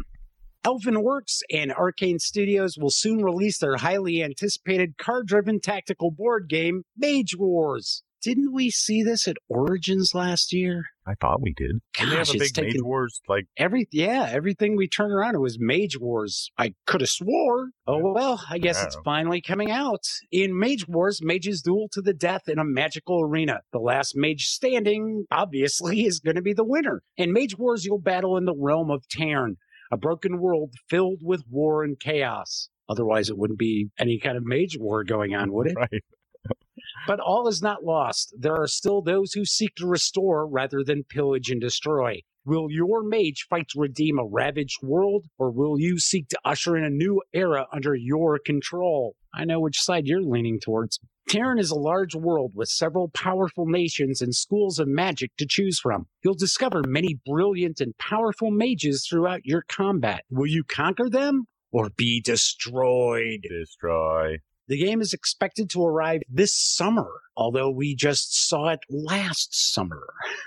Elvenworks and Arcane Studios will soon release their highly anticipated card-driven tactical board game, Mage Wars. Didn't we see this at Origins last year? I thought we did. Didn't they have a big Mage Wars? Everything we turned around, it was Mage Wars. I could have swore. Oh, well, I guess it's finally coming out. In Mage Wars, mages duel to the death in a magical arena. The last mage standing, obviously, is going to be the winner. In Mage Wars, you'll battle in the realm of Tarn, a broken world filled with war and chaos. Otherwise, it wouldn't be any kind of mage war going on, would it? Right. But all is not lost. There are still those who seek to restore rather than pillage and destroy. Will your mage fight to redeem a ravaged world, or will you seek to usher in a new era under your control? I know which side you're leaning towards. Tarn is a large world with several powerful nations and schools of magic to choose from. You'll discover many brilliant and powerful mages throughout your combat. Will you conquer them, or be destroyed? Destroy. The game is expected to arrive this summer, although we just saw it last summer.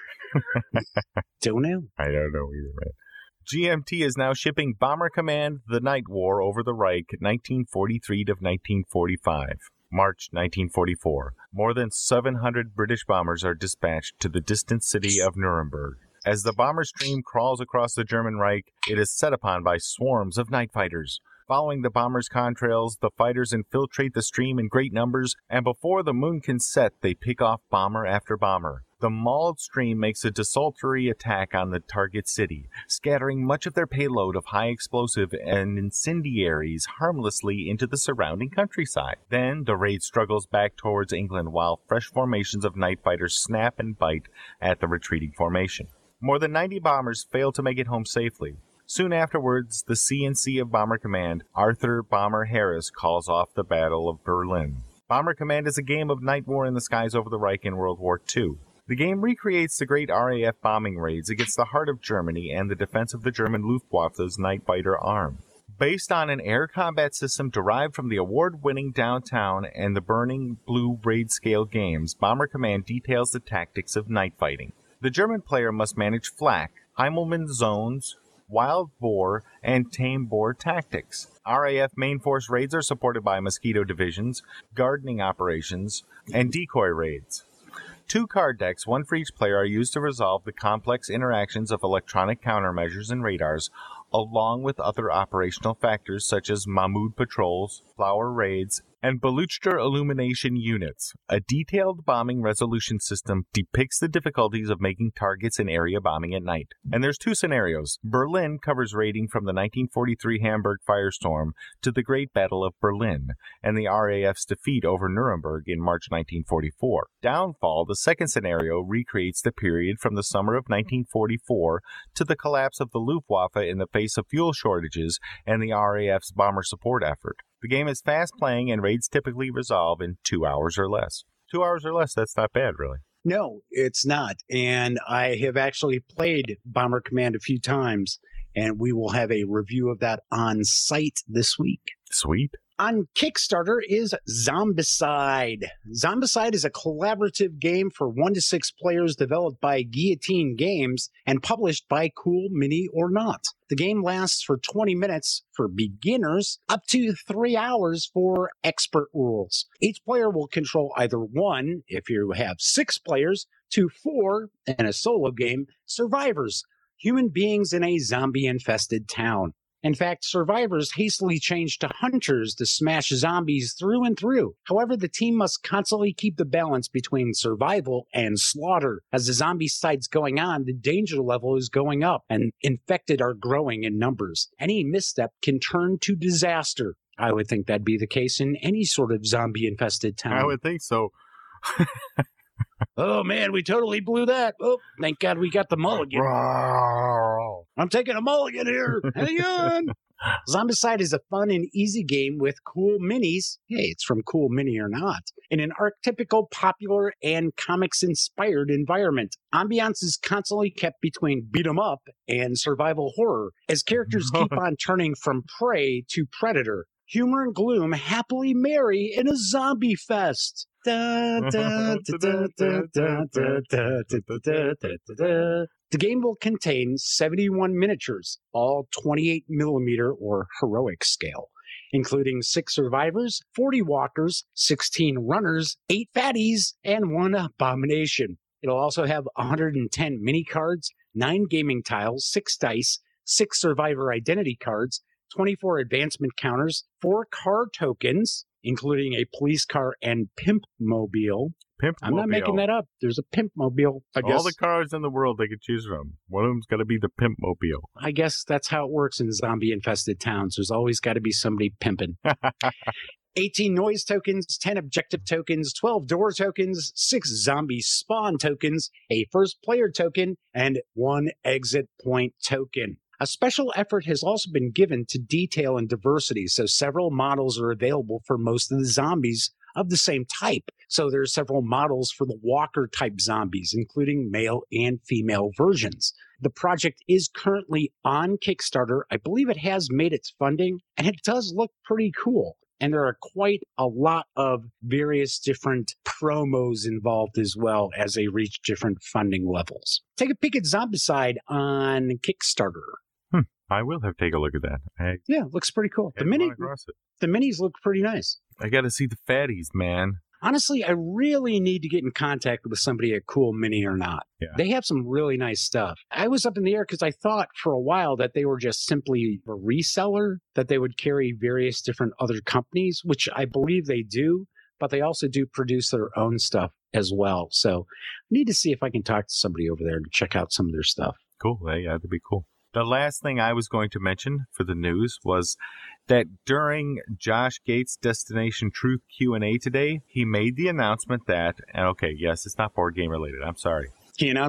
Don't know. I don't know either, man. GMT is now shipping Bomber Command: The Night War over the Reich, 1943 to 1945. March 1944. More than 700 British bombers are dispatched to the distant city of Nuremberg. As the bomber stream crawls across the German Reich, it is set upon by swarms of night fighters. Following the bombers' contrails, the fighters infiltrate the stream in great numbers, and before the moon can set, they pick off bomber after bomber. The mauled stream makes a desultory attack on the target city, scattering much of their payload of high explosive and incendiaries harmlessly into the surrounding countryside. Then the raid struggles back towards England while fresh formations of night fighters snap and bite at the retreating formation. More than 90 bombers fail to make it home safely. Soon afterwards, the CNC of Bomber Command, Arthur Bomber Harris, calls off the Battle of Berlin. Bomber Command is a game of night war in the skies over the Reich in World War II. The game recreates the great RAF bombing raids against the heart of Germany and the defense of the German Luftwaffe's night fighter arm. Based on an air combat system derived from the award-winning Downtown and the Burning Blue raid-scale games, Bomber Command details the tactics of night fighting. The German player must manage flak, Heimelmann zones, wild boar, and tame boar tactics. RAF main force raids are supported by mosquito divisions, gardening operations, and decoy raids. 2 card decks, one for each player, are used to resolve the complex interactions of electronic countermeasures and radars, along with other operational factors such as Mahmud patrols, flower raids, and Baluchtar illumination units. A detailed bombing resolution system depicts the difficulties of making targets in area bombing at night. And there's 2 scenarios. Berlin covers raiding from the 1943 Hamburg firestorm to the Great Battle of Berlin, and the RAF's defeat over Nuremberg in March 1944. Downfall, the second scenario, recreates the period from the summer of 1944 to the collapse of the Luftwaffe in the face of fuel shortages and the RAF's bomber support effort. The game is fast-playing, and raids typically resolve in 2 hours or less. 2 hours or less, that's not bad, really. No, it's not. And I have actually played Bomber Command a few times, and we will have a review of that on site this week. Sweet. On Kickstarter is Zombicide. Zombicide is a collaborative game for 1 to 6 players developed by Guillotine Games and published by Cool Mini or Not. The game lasts for 20 minutes for beginners, up to 3 hours for expert rules. Each player will control either 1, if you have 6 players, to 4, in a solo game, survivors, human beings in a zombie-infested town. In fact, survivors hastily change to hunters to smash zombies through and through. However, the team must constantly keep the balance between survival and slaughter. As the zombie side's going on, the danger level is going up, and infected are growing in numbers. Any misstep can turn to disaster. I would think that'd be the case in any sort of zombie-infested town. I would think so. Oh, man, we totally blew that. Oh, thank God we got the mulligan. I'm taking a mulligan here. Hang on. Zombicide is a fun and easy game with cool minis. Hey, it's from Cool Mini or Not. In an archetypical, popular, and comics-inspired environment. Ambiance is constantly kept between beat 'em up and survival horror, as characters keep on turning from prey to predator. Humor and gloom happily marry in a zombie fest. The game will contain 71 miniatures, all 28mm or heroic scale, including 6 survivors, 40 walkers, 16 runners, 8 fatties, and 1 abomination. It'll also have 110 mini cards, 9 gaming tiles, 6 dice, 6 survivor identity cards, 24 advancement counters, 4 car tokens, including a police car and pimp mobile. I'm not making that up. There's a pimp mobile. I guess all the cars in the world they could choose from. One of them's got to be the pimp mobile. I guess that's how it works in zombie-infested towns. There's always got to be somebody pimping. 18 noise tokens, 10 objective tokens, 12 door tokens, 6 zombie spawn tokens, a first player token, and 1 exit point token. A special effort has also been given to detail and diversity, so several models are available for most of the zombies of the same type. So there are several models for the walker-type zombies, including male and female versions. The project is currently on Kickstarter. I believe it has made its funding, and it does look pretty cool. And there are quite a lot of various different promos involved as well as they reach different funding levels. Take a peek at Zombicide on Kickstarter. I will have to take a look at that. Yeah, it looks pretty cool. The minis look pretty nice. I got to see the fatties, man. Honestly, I really need to get in contact with somebody at Cool Mini or Not. Yeah. They have some really nice stuff. I was up in the air because I thought for a while that they were just simply a reseller, that they would carry various different other companies, which I believe they do, but they also do produce their own stuff as well. So I need to see if I can talk to somebody over there to check out some of their stuff. Cool. Yeah, that'd be cool. The last thing I was going to mention for the news was that during Josh Gates' Destination Truth Q&A today, he made the announcement that, and okay, yes, it's not board game related, I'm sorry. He announced that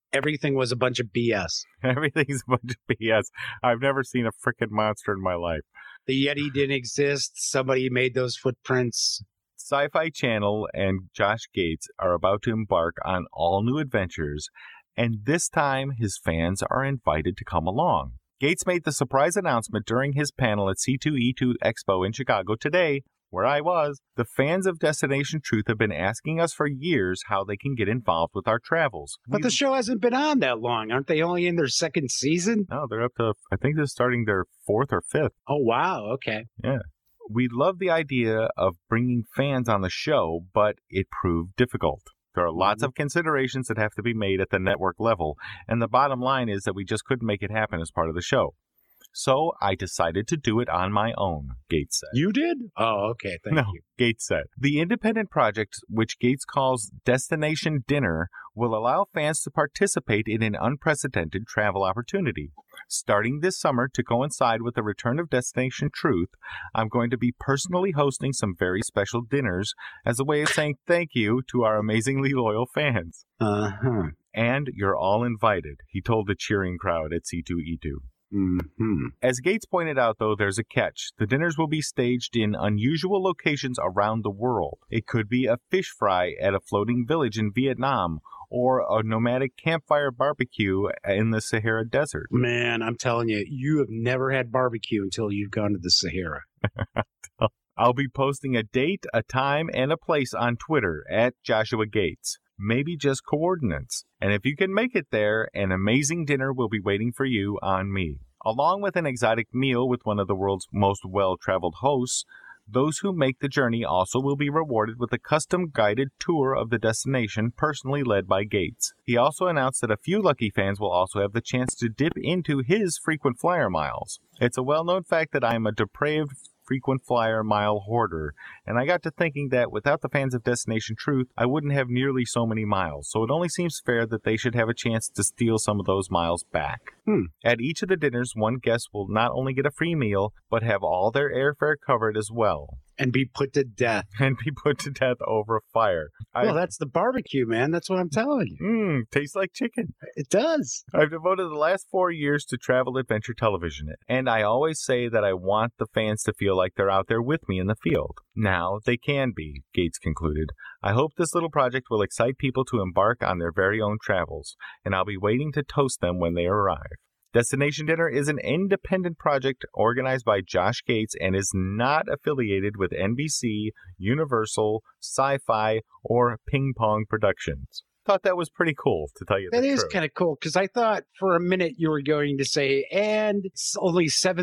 everything was a bunch of BS. Everything's a bunch of BS. I've never seen a frickin' monster in my life. The Yeti didn't exist. Somebody made those footprints. Sci-Fi Channel and Josh Gates are about to embark on all new adventures, and this time his fans are invited to come along. Gates made the surprise announcement during his panel at C2E2 Expo in Chicago today, where I was. The fans of Destination Truth have been asking us for years how they can get involved with our travels. But the show hasn't been on that long. Aren't they only in their second season? No, they're up to, I think they're starting their 4th or 5th. Oh, wow. Okay. Yeah. We love the idea of bringing fans on the show, but it proved difficult. There are lots of considerations that have to be made at the network level, and the bottom line is that we just couldn't make it happen as part of the show. So I decided to do it on my own, Gates said. You did? Oh, okay. Thank you. Gates said. The independent project, which Gates calls Destination Dinner, will allow fans to participate in an unprecedented travel opportunity. Starting this summer to coincide with the return of Destination Truth, I'm going to be personally hosting some very special dinners as a way of saying thank you to our amazingly loyal fans. Uh-huh. And you're all invited, he told the cheering crowd at C2E2. Mm-hmm. As Gates pointed out, though, there's a catch. The dinners will be staged in unusual locations around the world. It could be a fish fry at a floating village in Vietnam, or a nomadic campfire barbecue in the Sahara Desert. Man, I'm telling you, you have never had barbecue until you've gone to the Sahara. I'll be posting a date, a time, and a place on Twitter at Joshua Gates. Maybe just coordinates. And if you can make it there, an amazing dinner will be waiting for you on me. Along with an exotic meal with one of the world's most well-traveled hosts, those who make the journey also will be rewarded with a custom guided tour of the destination personally led by Gates. He also announced that a few lucky fans will also have the chance to dip into his frequent flyer miles. It's a well-known fact that I am a depraved frequent flyer mile hoarder, and I got to thinking that without the fans of Destination Truth, I wouldn't have nearly so many miles, so it only seems fair that they should have a chance to steal some of those miles back. At each of the dinners, one guest will not only get a free meal, but have all their airfare covered as well. And be put to death. And be put to death over a fire. Well, that's the barbecue, man. That's what I'm telling you. Tastes like chicken. It does. I've devoted the last 4 years to travel adventure television, and I always say that I want the fans to feel like they're out there with me in the field. Now, they can be, Gates concluded. I hope this little project will excite people to embark on their very own travels, and I'll be waiting to toast them when they arrive. Destination Dinner is an independent project organized by Josh Gates and is not affiliated with NBC, Universal, Sci-Fi, or Ping Pong Productions. Thought that was pretty cool, to tell you the truth. That is kind of cool, because I thought for a minute you were going to say, and it's only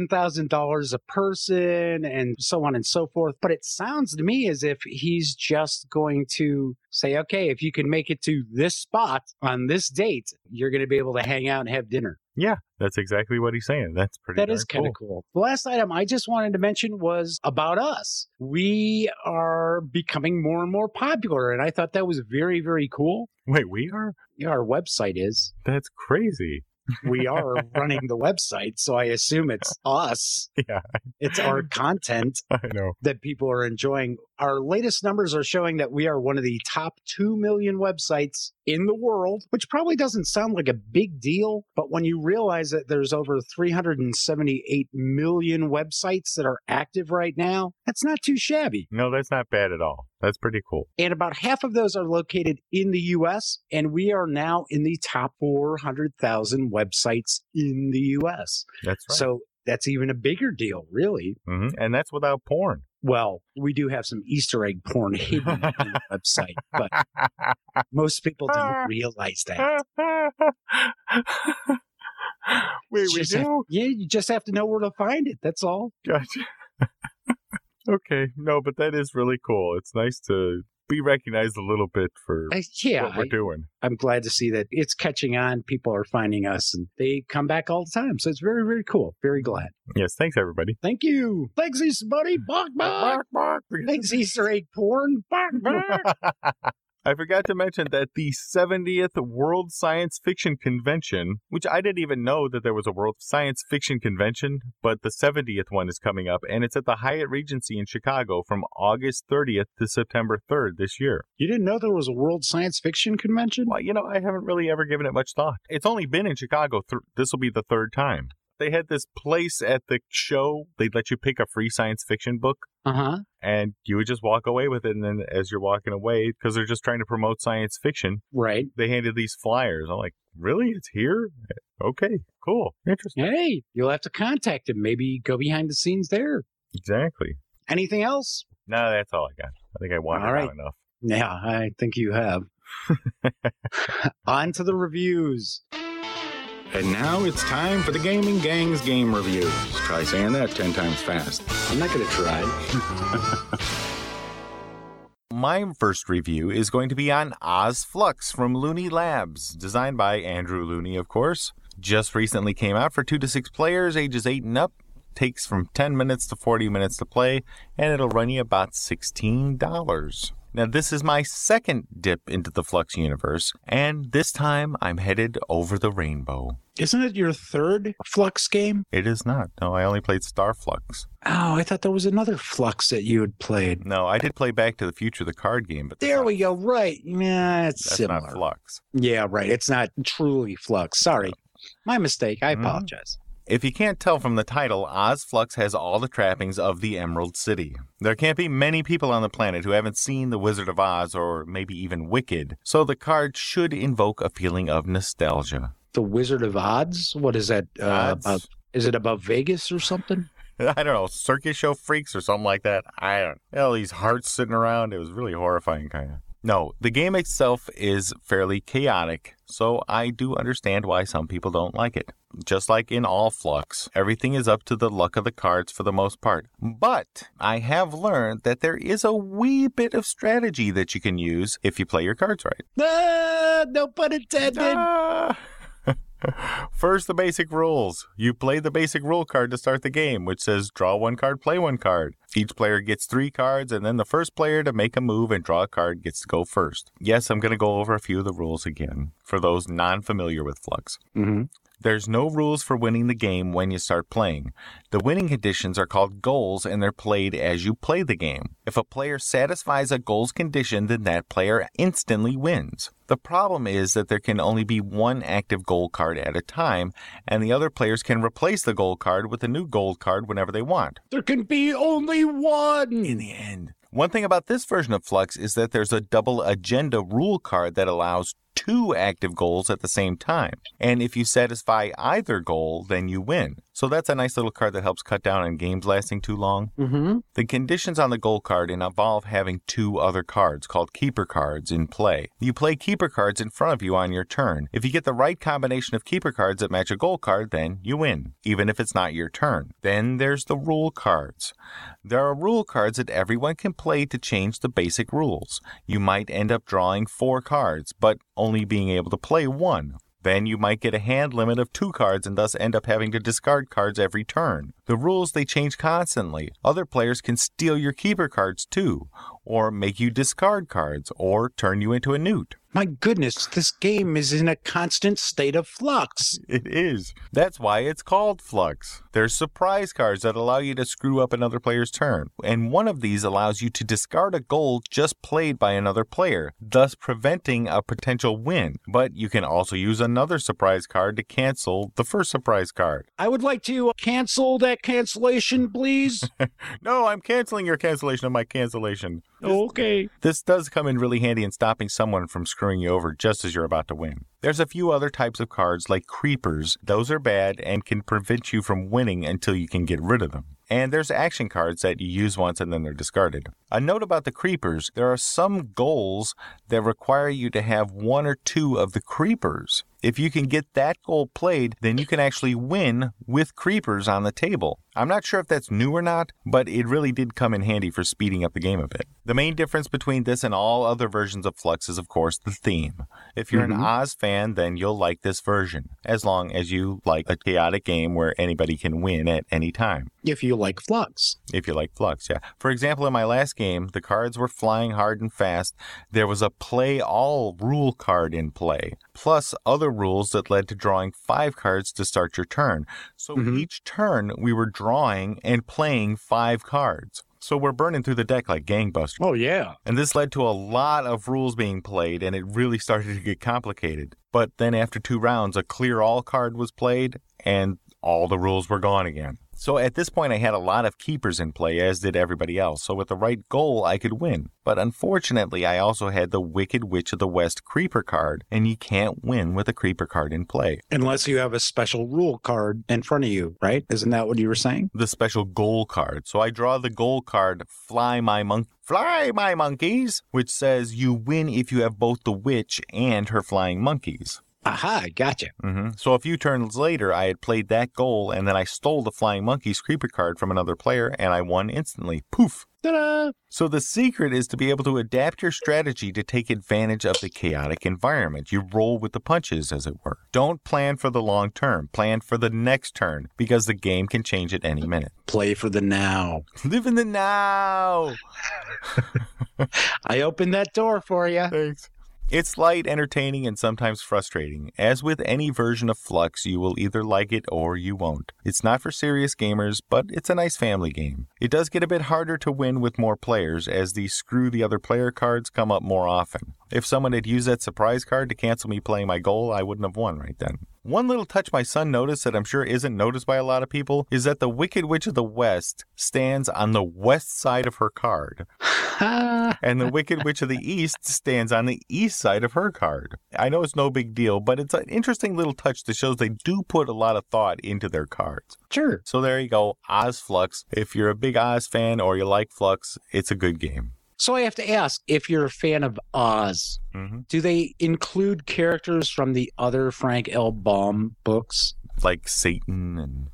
$7,000 a person, and so on and so forth. But it sounds to me as if he's just going to say, okay, if you can make it to this spot on this date, you're going to be able to hang out and have dinner. Yeah, that's exactly what he's saying. That's pretty That is kind of cool. The last item I just wanted to mention was about us. We are becoming more and more popular, and I thought that was very, very cool. Wait, we are? Yeah, our website is. That's crazy. We are running the website, so I assume it's us. Yeah. It's our content I know that people are enjoying. Our latest numbers are showing that we are one of the top 2 million websites in the world, which probably doesn't sound like a big deal, but when you realize that there's over 378 million websites that are active right now, that's not too shabby. No, that's not bad at all. That's pretty cool. And about half of those are located in the U.S., and we are now in the top 400,000 websites in the U.S. That's right. So that's even a bigger deal, really. Mm-hmm. And that's without porn. Well, we do have some Easter egg porn hidden on the website, but most people don't realize that. Wait, we do? You just have to know where to find it. That's all. Gotcha. Okay. No, but that is really cool. It's nice to be recognized a little bit for what we're doing. I'm glad to see that it's catching on. People are finding us, and they come back all the time. So it's very, very cool. Very glad. Yes. Thanks, everybody. Thank you. Thanks, Easter Buddy. Bark, bark. Bark, bark. Thanks, Easter egg porn. Bark, bark. I forgot to mention that the 70th World Science Fiction Convention, which I didn't even know that there was a World Science Fiction Convention, but the 70th one is coming up, and it's at the Hyatt Regency in Chicago from August 30th to September 3rd this year. You didn't know there was a World Science Fiction Convention? Well, I haven't really ever given it much thought. It's only been in Chicago. This will be the third time. They had this place at the show. They'd let you pick a free science fiction book. Uh-huh. And you would just walk away with it. And then as you're walking away, because they're just trying to promote science fiction, right? They handed these flyers. I'm like, really? It's here? Okay, cool. Interesting. Hey, you'll have to contact him. Maybe go behind the scenes there. Exactly. Anything else? No, that's all I got. I think I wandered out enough. Yeah, I think you have. On to the reviews. And now it's time for the Gaming Gang's game reviews. Try saying that 10 times fast. I'm not going to try. My first review is going to be on Oz Flux from Looney Labs, designed by Andrew Looney, of course. Just recently came out for 2 to 6 players, ages 8 and up. Takes from 10 minutes to 40 minutes to play, and it'll run you about $16. Now, this is my second dip into the Flux universe, and this time I'm headed over the rainbow. Isn't it your third Flux game? It is not. No, I only played Star Flux. Oh, I thought there was another Flux that you had played. No, I did play Back to the Future, the card game. But there we go. Right. Yeah, that's similar. Not Flux. Yeah, right. It's not truly Flux. Sorry. My mistake. I apologize. If you can't tell from the title, Oz Flux has all the trappings of the Emerald City. There can't be many people on the planet who haven't seen The Wizard of Oz or maybe even Wicked, so the card should invoke a feeling of nostalgia. The Wizard of Oz? What is that about? Is it about Vegas or something? I don't know, circus show freaks or something like that. I don't know. All these hearts sitting around. It was really horrifying, kind of. No, the game itself is fairly chaotic, so I do understand why some people don't like it. Just like in all Flux, everything is up to the luck of the cards for the most part. But I have learned that there is a wee bit of strategy that you can use if you play your cards right. No pun intended. First, the basic rules. You play the basic rule card to start the game, which says draw 1 card, play 1 card. Each player gets 3 cards, and then the first player to make a move and draw a card gets to go first. Yes, I'm going to go over a few of the rules again for those non-familiar with Flux. Mm-hmm. There's no rules for winning the game when you start playing. The winning conditions are called goals, and they're played as you play the game. If a player satisfies a goals condition, then that player instantly wins. The problem is that there can only be 1 active goal card at a time, and the other players can replace the goal card with a new gold card whenever they want. There can be only 1! In the end. One thing about this version of Flux is that there's a double agenda rule card that allows 2 active goals at the same time. And if you satisfy either goal, then you win. So that's a nice little card that helps cut down on games lasting too long. Mm-hmm. The conditions on the goal card involve having 2 other cards called keeper cards in play. You play keeper cards in front of you on your turn. If you get the right combination of keeper cards that match a goal card, then you win, even if it's not your turn. Then there's the rule cards. There are rule cards that everyone can play to change the basic rules. You might end up drawing 4 cards, but only being able to play 1. Then you might get a hand limit of 2 cards and thus end up having to discard cards every turn. The rules, they change constantly. Other players can steal your keeper cards too, or make you discard cards, or turn you into a newt. My goodness, this game is in a constant state of flux. It is. That's why it's called Flux. There's surprise cards that allow you to screw up another player's turn, and one of these allows you to discard a goal just played by another player, thus preventing a potential win. But you can also use another surprise card to cancel the first surprise card. I would like to cancel that cancellation, please. No, I'm canceling your cancellation of my cancellation. Okay. This does come in really handy in stopping someone from screwing you over just as you're about to win. There's a few other types of cards like creepers. Those are bad and can prevent you from winning until you can get rid of them. And there's action cards that you use once and then they're discarded. A note about the creepers, there are some goals that require you to have 1 or 2 of the creepers. If you can get that goal played, then you can actually win with creepers on the table. I'm not sure if that's new or not, but it really did come in handy for speeding up the game a bit. The main difference between this and all other versions of Fluxx is, of course, the theme. If you're an Oz fan, then you'll like this version, as long as you like a chaotic game where anybody can win at any time. If you like Fluxx. If you like Fluxx, yeah. For example, in my last game, the cards were flying hard and fast. There was a play all rule card in play, plus other rules that led to drawing 5 cards to start your turn. So each turn, we were drawing and playing 5 cards. So we're burning through the deck like gangbusters. Oh, yeah. And this led to a lot of rules being played, and it really started to get complicated. But then after 2 rounds, a clear all card was played, and all the rules were gone again. So at this point, I had a lot of keepers in play, as did everybody else. So with the right goal, I could win. But unfortunately, I also had the Wicked Witch of the West creeper card, and you can't win with a creeper card in play. Unless you have a special rule card in front of you, right? Isn't that what you were saying? The special goal card. So I draw the goal card, Fly, my monkeys, which says you win if you have both the witch and her flying monkeys. Aha, gotcha. So a few turns later, I had played that goal, and then I stole the Flying Monkeys creeper card from another player, and I won instantly. Poof! Ta-da! So the secret is to be able to adapt your strategy to take advantage of the chaotic environment. You roll with the punches, as it were. Don't plan for the long term. Plan for the next turn, because the game can change at any minute. Play for the now. Live in the now! I opened that door for you. Thanks. It's light, entertaining, and sometimes frustrating. As with any version of Fluxx, you will either like it or you won't. It's not for serious gamers, but it's a nice family game. It does get a bit harder to win with more players, as the screw the other player cards come up more often. If someone had used that surprise card to cancel me playing my goal, I wouldn't have won right then. One little touch my son noticed that I'm sure isn't noticed by a lot of people is that the Wicked Witch of the West stands on the west side of her card. And the Wicked Witch of the East stands on the east side of her card. I know it's no big deal, but it's an interesting little touch that shows they do put a lot of thought into their cards. Sure. So there you go, Oz Fluxx. If you're a big Oz fan or you like Fluxx, it's a good game. So I have to ask, if you're a fan of Oz, do they include characters from the other Frank L. Baum books? Like Satan and...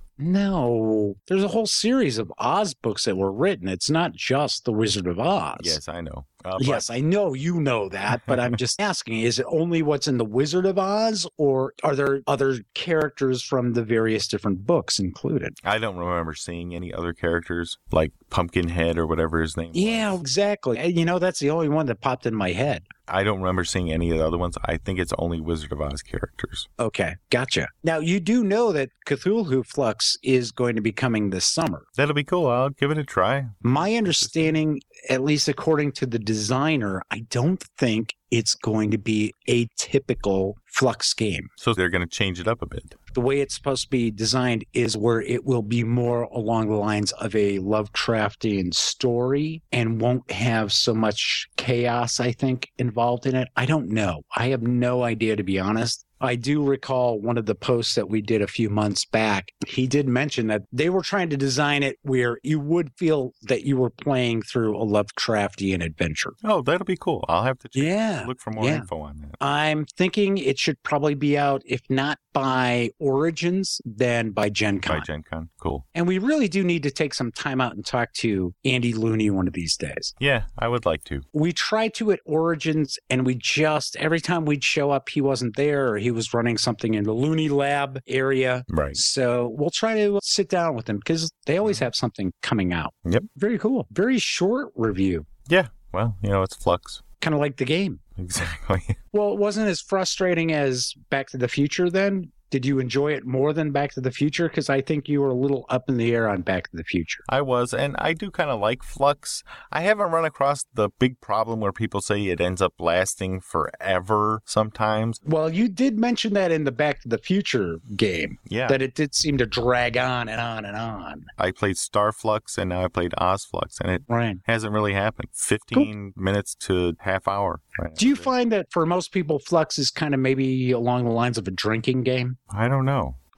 No, there's a whole series of Oz books that were written. It's not just The Wizard of Oz. Yes, I know. Yes, I know you know that, but I'm just asking, is it only what's in The Wizard of Oz, or are there other characters from the various different books included? I don't remember seeing any other characters, like Pumpkinhead or whatever his name was. Yeah, exactly. You know, that's the only one that popped in my head. I don't remember seeing any of the other ones. I think it's only Wizard of Oz characters. Okay, gotcha. Now, you do know that Cthulhu Fluxx is going to be coming this summer. That'll be cool. I'll give it a try. My understanding, at least according to the designer, I don't think it's going to be a typical Fluxx game. So they're going to change it up a bit. The way it's supposed to be designed is where it will be more along the lines of a Lovecraftian story and won't have so much chaos, I think, involved in it. I don't know. I have no idea, to be honest. I do recall one of the posts that we did a few months back. He did mention that they were trying to design it where you would feel that you were playing through a Lovecraftian adventure. Oh, that'll be cool. I'll have to look for more Yeah. info on that. I'm thinking it should probably be out, if not by Origins, then by Gen Con. By Gen Con. Cool. And we really do need to take some time out and talk to Andy Looney one of these days. Yeah, I would like to. We tried to at Origins, and we just, every time we'd show up, he wasn't there, or he was running something in the Looney Lab area. Right. So we'll try to sit down with him because they always have something coming out. Yep. Very cool. Very short review. Yeah. Well, you know, it's Fluxx. Kind of like the game. Exactly. Well, it wasn't as frustrating as Back to the Future then. Did you enjoy it more than Back to the Future? Because I think you were a little up in the air on Back to the Future. I was, and I do kind of like Fluxx. I haven't run across the big problem where people say it ends up lasting forever sometimes. Well, you did mention that in the Back to the Future game. Yeah. That it did seem to drag on and on and on. I played Star Fluxx, and now I played Oz Fluxx, and it hasn't really happened. 15 minutes to half hour. Right. Do you find that for most people, Fluxx is kind of maybe along the lines of a drinking game? I don't know.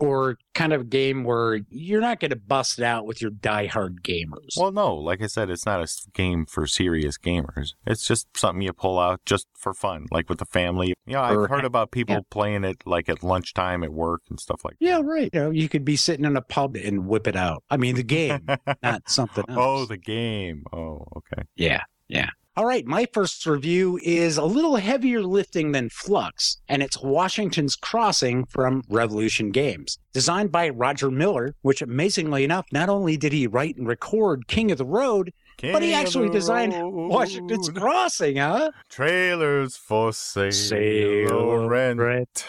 or kind of a game where you're not going to bust it out with your diehard gamers. Well, no, like I said, it's not a game for serious gamers. It's just something you pull out just for fun, like with the family. You know, I've heard about people playing it like at lunchtime at work and stuff like that. Yeah, right. You know, you could be sitting in a pub and whip it out. I mean, the game, not something else. Oh, the game. Oh, okay. Yeah. All right, my first review is a little heavier lifting than Flux, and it's Washington's Crossing from Revolution Games. Designed by Roger Miller, which amazingly enough, not only did he write and record King of the Road, but he actually designed Washington's Crossing, huh? Trailers for sale or rent.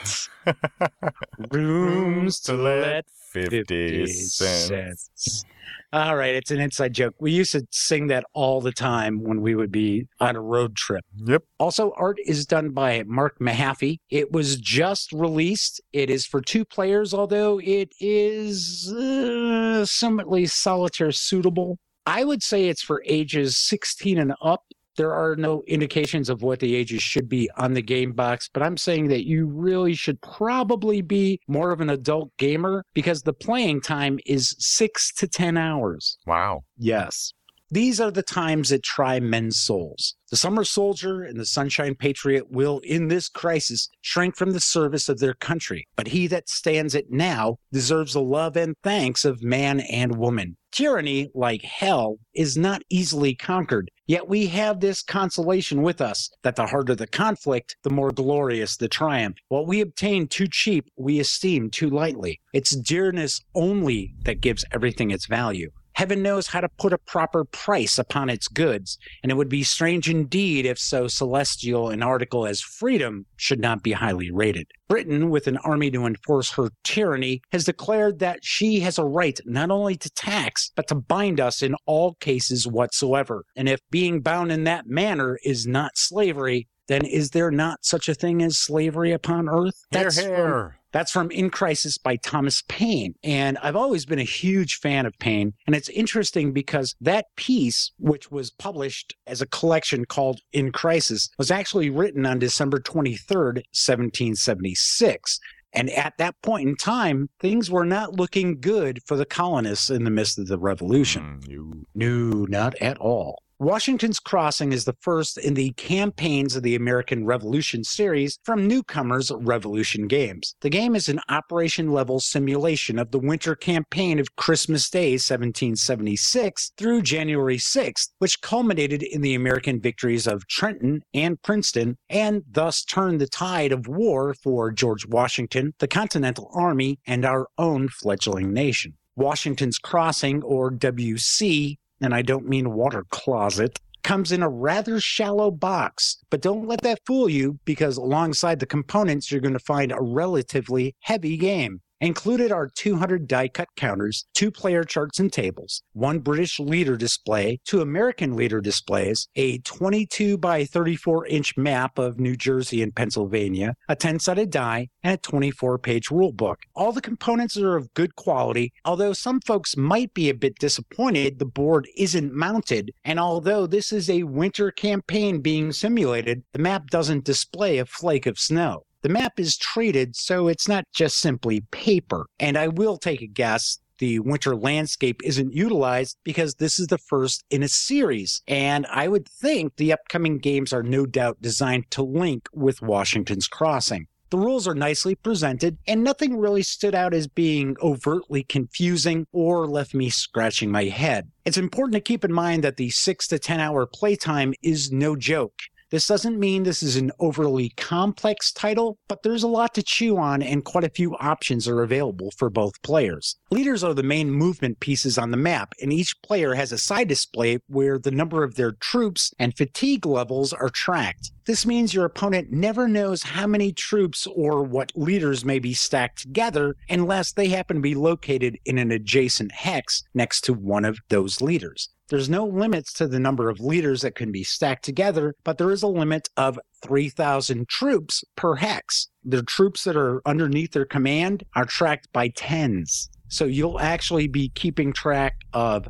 Rooms to let 50 cents. All right, it's an inside joke. We used to sing that all the time when we would be on a road trip. Yep. Also, art is done by Mark Mahaffey. It was just released. It is for 2 players, although it is somewhat solitaire suitable. I would say it's for ages 16 and up. There are no indications of what the ages should be on the game box, but I'm saying that you really should probably be more of an adult gamer because the playing time is 6 to 10 hours. Wow. Yes. These are the times that try men's souls. The Summer Soldier and the Sunshine Patriot will, in this crisis, shrink from the service of their country. But he that stands it now deserves the love and thanks of man and woman. Tyranny, like hell, is not easily conquered. Yet we have this consolation with us, that the harder the conflict, the more glorious the triumph. What we obtain too cheap, we esteem too lightly. It's dearness only that gives everything its value. Heaven knows how to put a proper price upon its goods, and it would be strange indeed if so celestial an article as freedom should not be highly rated. Britain, with an army to enforce her tyranny, has declared that she has a right not only to tax, but to bind us in all cases whatsoever. And if being bound in that manner is not slavery, then is there not such a thing as slavery upon earth? That's from In Crisis by Thomas Paine. And I've always been a huge fan of Paine. And it's interesting because that piece, which was published as a collection called In Crisis, was actually written on December 23rd, 1776. And at that point in time, things were not looking good for the colonists in the midst of the revolution. No, not at all. Washington's Crossing is the first in the Campaigns of the American Revolution series from Newcomers Revolution Games. The game is an operation-level simulation of the winter campaign of Christmas Day 1776 through January 6th, which culminated in the American victories of Trenton and Princeton, and thus turned the tide of war for George Washington, the Continental Army, and our own fledgling nation. Washington's Crossing, or WC, and I don't mean water closet, comes in a rather shallow box. But don't let that fool you, because alongside the components, you're going to find a relatively heavy game. Included are 200 die-cut counters, 2 player charts and tables, 1 British leader display, 2 American leader displays, a 22 by 34-inch map of New Jersey and Pennsylvania, a 10-sided die, and a 24-page rule book. All the components are of good quality, although some folks might be a bit disappointed the board isn't mounted, and although this is a winter campaign being simulated, the map doesn't display a flake of snow. The map is treated, so it's not just simply paper. And I will take a guess, the winter landscape isn't utilized because this is the first in a series. And I would think the upcoming games are no doubt designed to link with Washington's Crossing. The rules are nicely presented, and nothing really stood out as being overtly confusing or left me scratching my head. It's important to keep in mind that the 6 to 10 hour playtime is no joke. This doesn't mean this is an overly complex title, but there's a lot to chew on and quite a few options are available for both players. Leaders are the main movement pieces on the map, and each player has a side display where the number of their troops and fatigue levels are tracked. This means your opponent never knows how many troops or what leaders may be stacked together unless they happen to be located in an adjacent hex next to one of those leaders. There's no limits to the number of leaders that can be stacked together, but there is a limit of 3,000 troops per hex. The troops that are underneath their command are tracked by tens. So you'll actually be keeping track of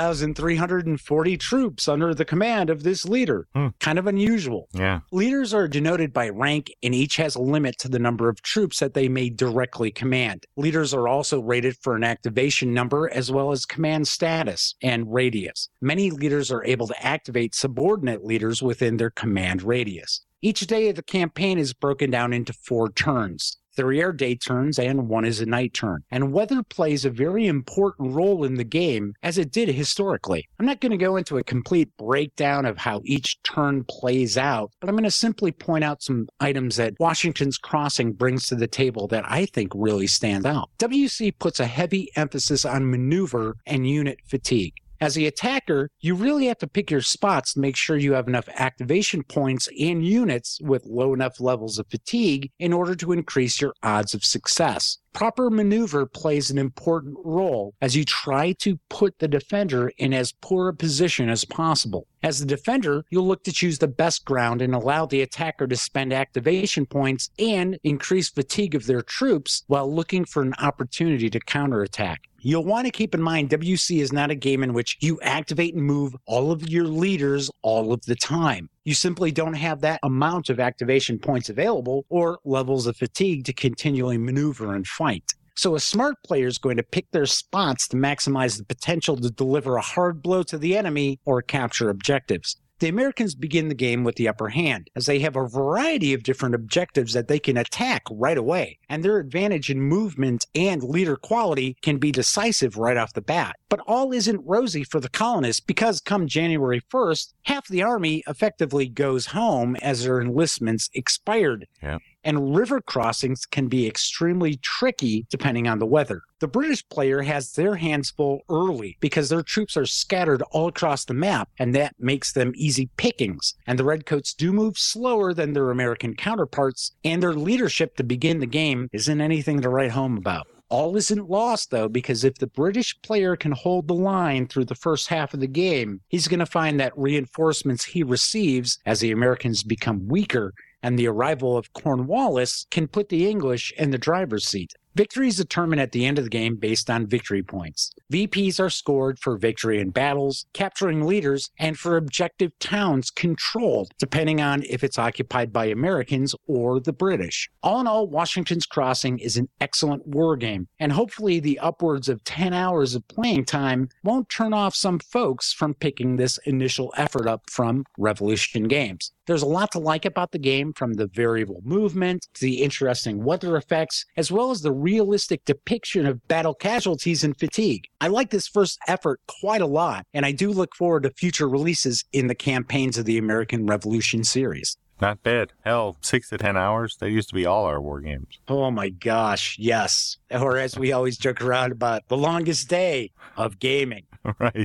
1,340 troops under the command of this leader. Kind of unusual. Yeah. Leaders are denoted by rank, and each has a limit to the number of troops that they may directly command. Leaders are also rated for an activation number as well as command status and radius. Many leaders are able to activate subordinate leaders within their command radius. Each day of the campaign is broken down into 4 turns. 3 are day turns and 1 is a night turn. And weather plays a very important role in the game, as it did historically. I'm not going to go into a complete breakdown of how each turn plays out, but I'm going to simply point out some items that Washington's Crossing brings to the table that I think really stand out. WC puts a heavy emphasis on maneuver and unit fatigue. As the attacker, you really have to pick your spots to make sure you have enough activation points and units with low enough levels of fatigue in order to increase your odds of success. Proper maneuver plays an important role as you try to put the defender in as poor a position as possible. As the defender, you'll look to choose the best ground and allow the attacker to spend activation points and increase fatigue of their troops while looking for an opportunity to counterattack. You'll want to keep in mind WC is not a game in which you activate and move all of your leaders all of the time. You simply don't have that amount of activation points available or levels of fatigue to continually maneuver and fight. So a smart player is going to pick their spots to maximize the potential to deliver a hard blow to the enemy or capture objectives. The Americans begin the game with the upper hand, as they have a variety of different objectives that they can attack right away, and their advantage in movement and leader quality can be decisive right off the bat. But all isn't rosy for the colonists, because come January 1st, half the army effectively goes home as their enlistments expired. And river crossings can be extremely tricky depending on the weather. The British player has their hands full early because their troops are scattered all across the map, and that makes them easy pickings. And the Redcoats do move slower than their American counterparts, and their leadership to begin the game isn't anything to write home about. All isn't lost, though, because if the British player can hold the line through the first half of the game, he's going to find that reinforcements he receives as the Americans become weaker, and the arrival of Cornwallis can put the English in the driver's seat. Victory is determined at the end of the game based on victory points. VPs are scored for victory in battles, capturing leaders, and for objective towns controlled, depending on if it's occupied by Americans or the British. All in all, Washington's Crossing is an excellent war game, and hopefully the upwards of 10 hours of playing time won't turn off some folks from picking this initial effort up from Revolution Games. There's a lot to like about the game, from the variable movement to the interesting weather effects, as well as the realistic depiction of battle casualties and fatigue. I like this first effort quite a lot, and I do look forward to future releases in the campaigns of the American Revolution series. Not bad. Hell, 6 to 10 hours. That used to be all our war games. Oh my gosh, yes. Or as we always joke around about, the longest day of gaming. Right.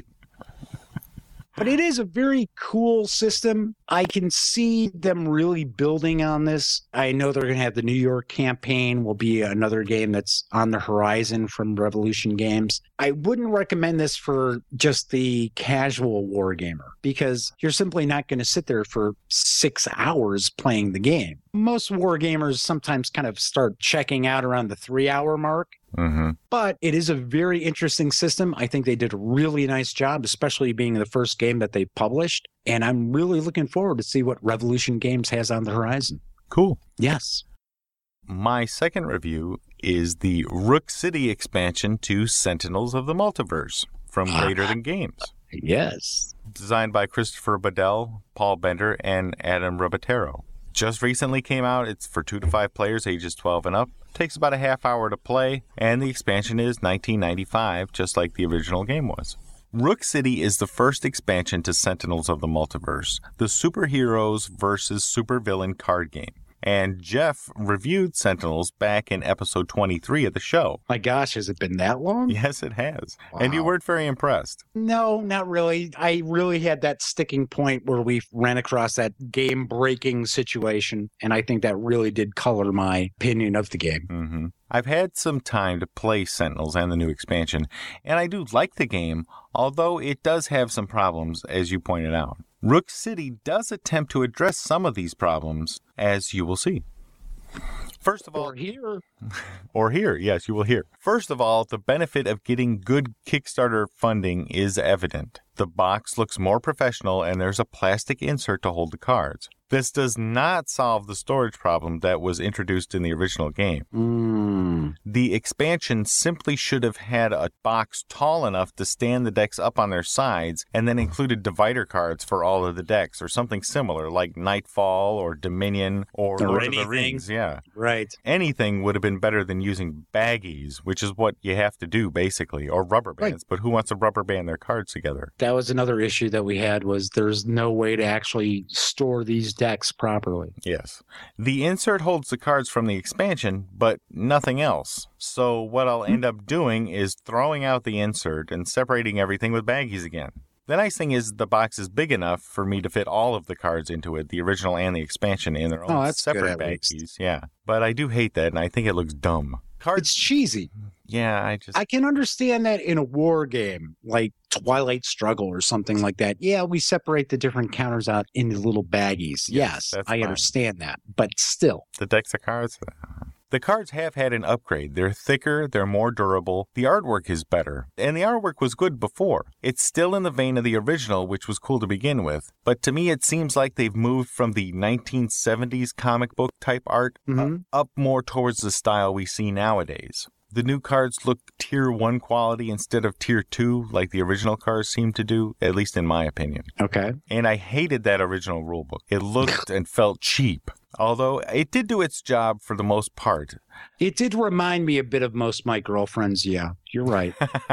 But it is a very cool system. I can see them really building on this. I know they're going to have the New York campaign will be another game that's on the horizon from Revolution Games. I wouldn't recommend this for just the casual wargamer, because you're simply not going to sit there for 6 hours playing the game. Most wargamers sometimes kind of start checking out around the 3-hour mark. But it is a very interesting system. I think they did a really nice job, especially being the first game that they published. And I'm really looking forward to see what Revolution Games has on the horizon. Cool. Yes. My second review is the Rook City expansion to Sentinels of the Multiverse from Greater Than Games. Yes. Designed by Christopher Badell, Paul Bender, and Adam Robatero. Just recently came out. It's for 2 to 5 players, ages 12 and up. Takes about a half hour to play, and the expansion is $19.95, just like the original game was. Rook City is the first expansion to Sentinels of the Multiverse, the superheroes versus supervillain card game. And Jeff reviewed Sentinels back in episode 23 of the show. My gosh, has it been that long? Yes, it has. Wow. And you weren't very impressed. No, not really. I really had that sticking point where we ran across that game-breaking situation, and I think that really did color my opinion of the game. I've had some time to play Sentinels and the new expansion, and I do like the game, although it does have some problems, as you pointed out. Rook City does attempt to address some of these problems, as you will see. First of all, Or here. Yes, you will hear. First of all, the benefit of getting good Kickstarter funding is evident. The box looks more professional and there's a plastic insert to hold the cards. This does not solve the storage problem that was introduced in the original game. The expansion simply should have had a box tall enough to stand the decks up on their sides and then included divider cards for all of the decks or something similar like Nightfall or Dominion or Lord of the Rings. Yeah. Right. Anything would have been better than using baggies, which is what you have to do basically, or rubber bands. Right. But who wants to rubber band their cards together? That was another issue that we had was there's no way to actually store these decks properly. Yes. The insert holds the cards from the expansion, but nothing else. So what I'll end up doing is throwing out the insert and separating everything with baggies again. The nice thing is the box is big enough for me to fit all of the cards into it, the original and the expansion, in their own separate baggies. Yeah. But I do hate that, and I think it looks dumb. It's cheesy. Yeah, I can understand that in a war game like Twilight Struggle or something like that. Yeah, we separate the different counters out into little baggies. Yes, I understand that. But still. The decks of cards. The cards have had an upgrade. They're thicker, they're more durable, the artwork is better, and the artwork was good before. It's still in the vein of the original, which was cool to begin with, but to me it seems like they've moved from the 1970s comic book type art up more towards the style we see nowadays. The new cards look tier 1 quality instead of tier 2 like the original cards seem to do, at least in my opinion. Okay. And I hated that original rulebook. It looked and felt cheap. Although it did do its job for the most part. It did remind me a bit of Most My Girlfriends, yeah. You're right.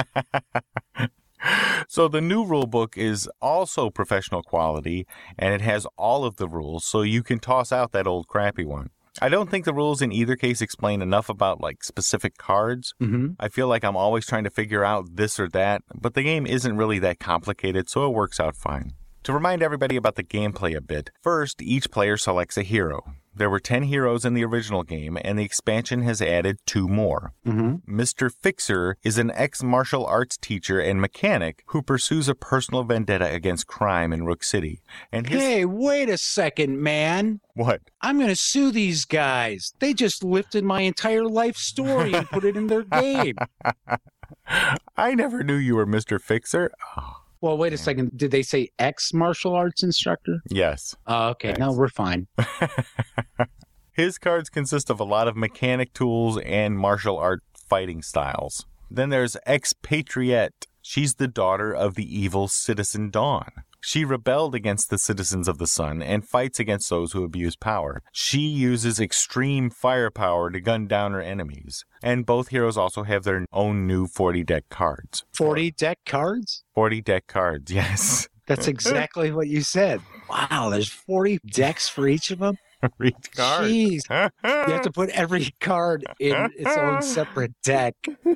So the new rulebook is also professional quality, and it has all of the rules, so you can toss out that old crappy one. I don't think the rules in either case explain enough about like specific cards. I feel like I'm always trying to figure out this or that, but the game isn't really that complicated, so it works out fine. To remind everybody about the gameplay a bit, first, each player selects a hero. There were 10 heroes in the original game, and the expansion has added 2 more. Mr. Fixer is an ex-martial arts teacher and mechanic who pursues a personal vendetta against crime in Rook City. And Hey, wait a second, man. What? I'm going to sue these guys. They just lifted my entire life story and put it in their game. I never knew you were Mr. Fixer. Oh. Well, wait a second. Did they say ex-martial arts instructor? Yes. Oh, okay. Ex. No, we're fine. His cards consist of a lot of mechanic tools and martial art fighting styles. Then there's Expatriate. She's the daughter of the evil Citizen Dawn. She rebelled against the citizens of the sun and fights against those who abuse power. She uses extreme firepower to gun down her enemies. And both heroes also have their own new 40 deck cards. 40 deck cards? 40 deck cards, yes. That's exactly what you said. Wow, there's 40 decks for each of them? For each card. Jeez. You have to put every card in its own separate deck.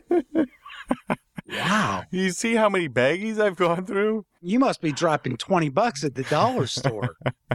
Wow. You see how many baggies I've gone through? You must be dropping $20 at the dollar store.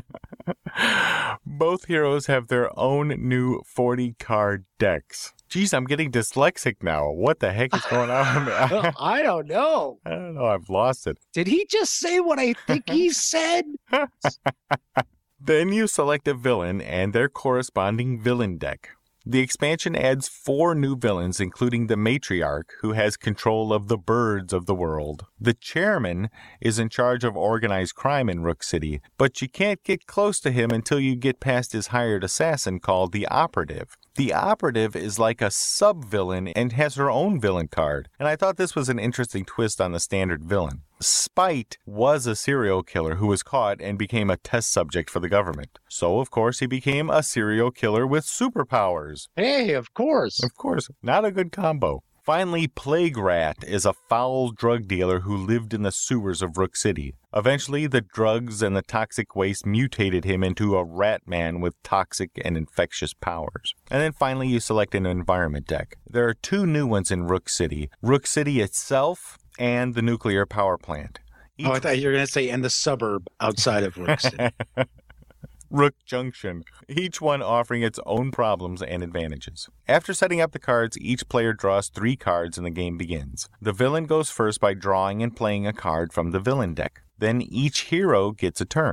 Both heroes have their own new 40-card decks. Geez, I'm getting dyslexic now. What the heck is going on? I don't know. I don't know. I've lost it. Did he just say what I think he said? Then you select a villain and their corresponding villain deck. The expansion adds 4 new villains, including the Matriarch, who has control of the birds of the world. The Chairman is in charge of organized crime in Rook City, but you can't get close to him until you get past his hired assassin called the Operative. The Operative is like a sub-villain and has her own villain card, and I thought this was an interesting twist on the standard villain. Spite was a serial killer who was caught and became a test subject for the government. So, of course, he became a serial killer with superpowers. Hey, of course. Of course. Not a good combo. Finally, Plague Rat is a foul drug dealer who lived in the sewers of Rook City. Eventually, the drugs and the toxic waste mutated him into a rat man with toxic and infectious powers. And then finally, you select an environment deck. There are 2 new ones in Rook City itself and the nuclear power plant. I thought you were going to say, and the suburb outside of Rook City. Rook Junction, each one offering its own problems and advantages. After setting up the cards, each player draws 3 cards and the game begins. The villain goes first by drawing and playing a card from the villain deck. Then each hero gets a turn.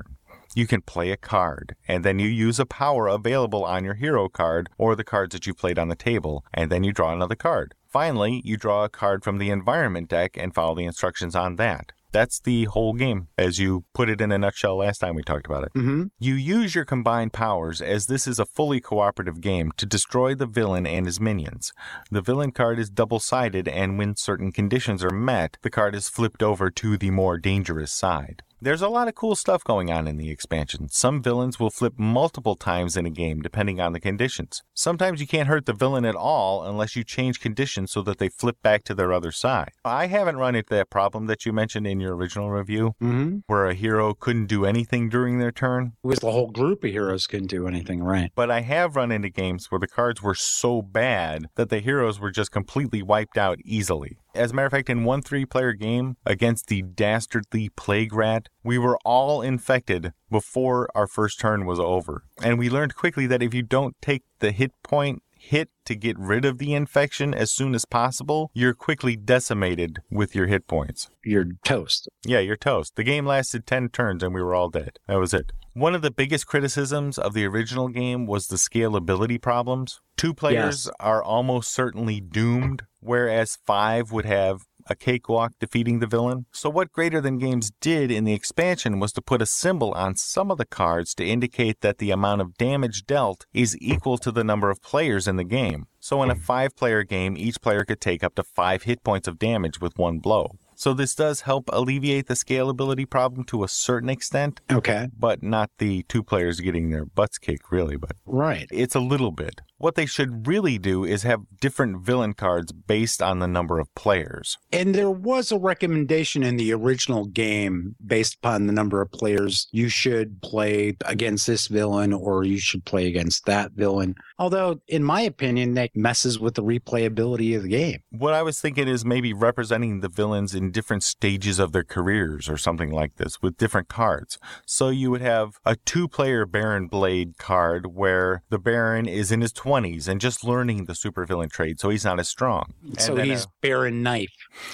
You can play a card, and then you use a power available on your hero card or the cards that you played on the table, and then you draw another card. Finally, you draw a card from the environment deck and follow the instructions on that. That's the whole game, as you put it in a nutshell last time we talked about it. Mm-hmm. You use your combined powers, as this is a fully cooperative game, to destroy the villain and his minions. The villain card is double-sided, and when certain conditions are met, the card is flipped over to the more dangerous side. There's a lot of cool stuff going on in the expansion. Some villains will flip multiple times in a game depending on the conditions. Sometimes you can't hurt the villain at all unless you change conditions so that they flip back to their other side. I haven't run into that problem that you mentioned in your original review, where a hero couldn't do anything during their turn. It was the whole group of heroes couldn't do anything, right? But I have run into games where the cards were so bad that the heroes were just completely wiped out easily. As a matter of fact, in one 3-player game against the dastardly Plague Rat, we were all infected before our first turn was over. And we learned quickly that if you don't take the hit point hit to get rid of the infection as soon as possible, you're quickly decimated with your hit points. You're toast. Yeah, you're toast. The game lasted 10 turns and we were all dead. That was it. One of the biggest criticisms of the original game was the scalability problems. 2 players are almost certainly doomed, whereas 5 would have a cakewalk defeating the villain. So what Greater Than Games did in the expansion was to put a symbol on some of the cards to indicate that the amount of damage dealt is equal to the number of players in the game. So in a 5-player game, each player could take up to 5 hit points of damage with one blow. So this does help alleviate the scalability problem to a certain extent. Okay. But not the 2 players getting their butts kicked, really. But right. It's a little bit. What they should really do is have different villain cards based on the number of players. And there was a recommendation in the original game based upon the number of players. You should play against this villain or you should play against that villain. Although, in my opinion, that messes with the replayability of the game. What I was thinking is maybe representing the villains in different stages of their careers or something like this with different cards. So you would have a 2-player Baron Blade card where the Baron is in his 20s and just learning the supervillain trait, so he's not as strong. So he's Baron Knife.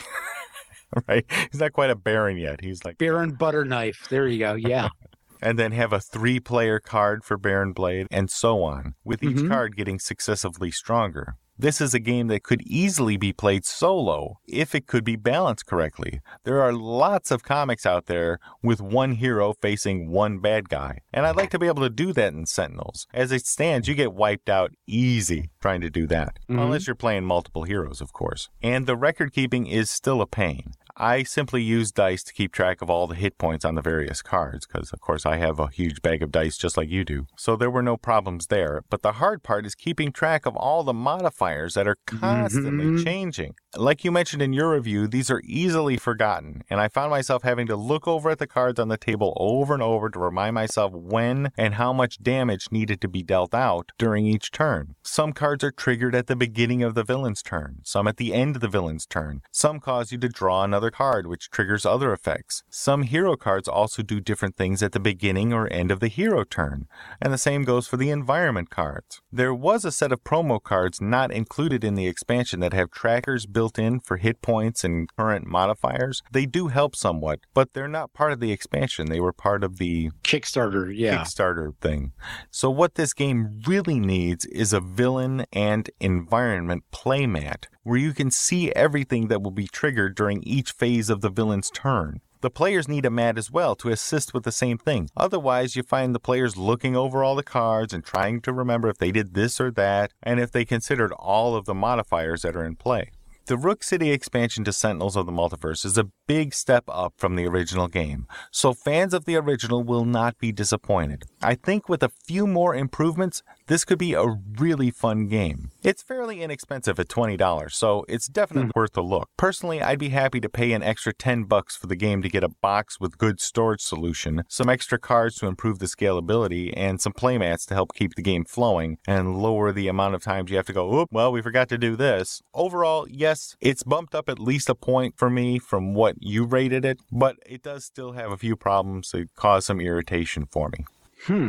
Right? He's not quite a Baron yet. He's like Baron Butter Knife. There you go. Yeah. And then have a 3-player card for Baron Blade, and so on, with each card getting successively stronger. This is a game that could easily be played solo if it could be balanced correctly. There are lots of comics out there with one hero facing one bad guy, and I'd like to be able to do that in Sentinels. As it stands, you get wiped out easy trying to do that, unless you're playing multiple heroes, of course. And the record keeping is still a pain. I simply use dice to keep track of all the hit points on the various cards, because, of course, I have a huge bag of dice just like you do. So there were no problems there. But the hard part is keeping track of all the modifiers that are constantly changing. Like you mentioned in your review, these are easily forgotten, and I found myself having to look over at the cards on the table over and over to remind myself when and how much damage needed to be dealt out during each turn. Some cards are triggered at the beginning of the villain's turn, some at the end of the villain's turn. Some cause you to draw another card, which triggers other effects. Some hero cards also do different things at the beginning or end of the hero turn, and the same goes for the environment cards. There was a set of promo cards not included in the expansion that have trackers built in for hit points and current modifiers. They do help somewhat, but they're not part of the expansion. They were part of the Kickstarter thing. So what this game really needs is a villain and environment playmat where you can see everything that will be triggered during each phase of the villain's turn. The players need a mat as well to assist with the same thing. Otherwise, you find the players looking over all the cards and trying to remember if they did this or that, and if they considered all of the modifiers that are in play. The Rook City expansion to Sentinels of the Multiverse is a big step up from the original game, so fans of the original will not be disappointed. I think with a few more improvements, this could be a really fun game. It's fairly inexpensive at $20, so it's definitely worth a look. Personally, I'd be happy to pay an extra $10 for the game to get a box with good storage solution, some extra cards to improve the scalability, and some playmats to help keep the game flowing and lower the amount of times you have to go, oop, well, we forgot to do this. Overall, yes, it's bumped up at least a point for me from what you rated it, but it does still have a few problems that cause some irritation for me.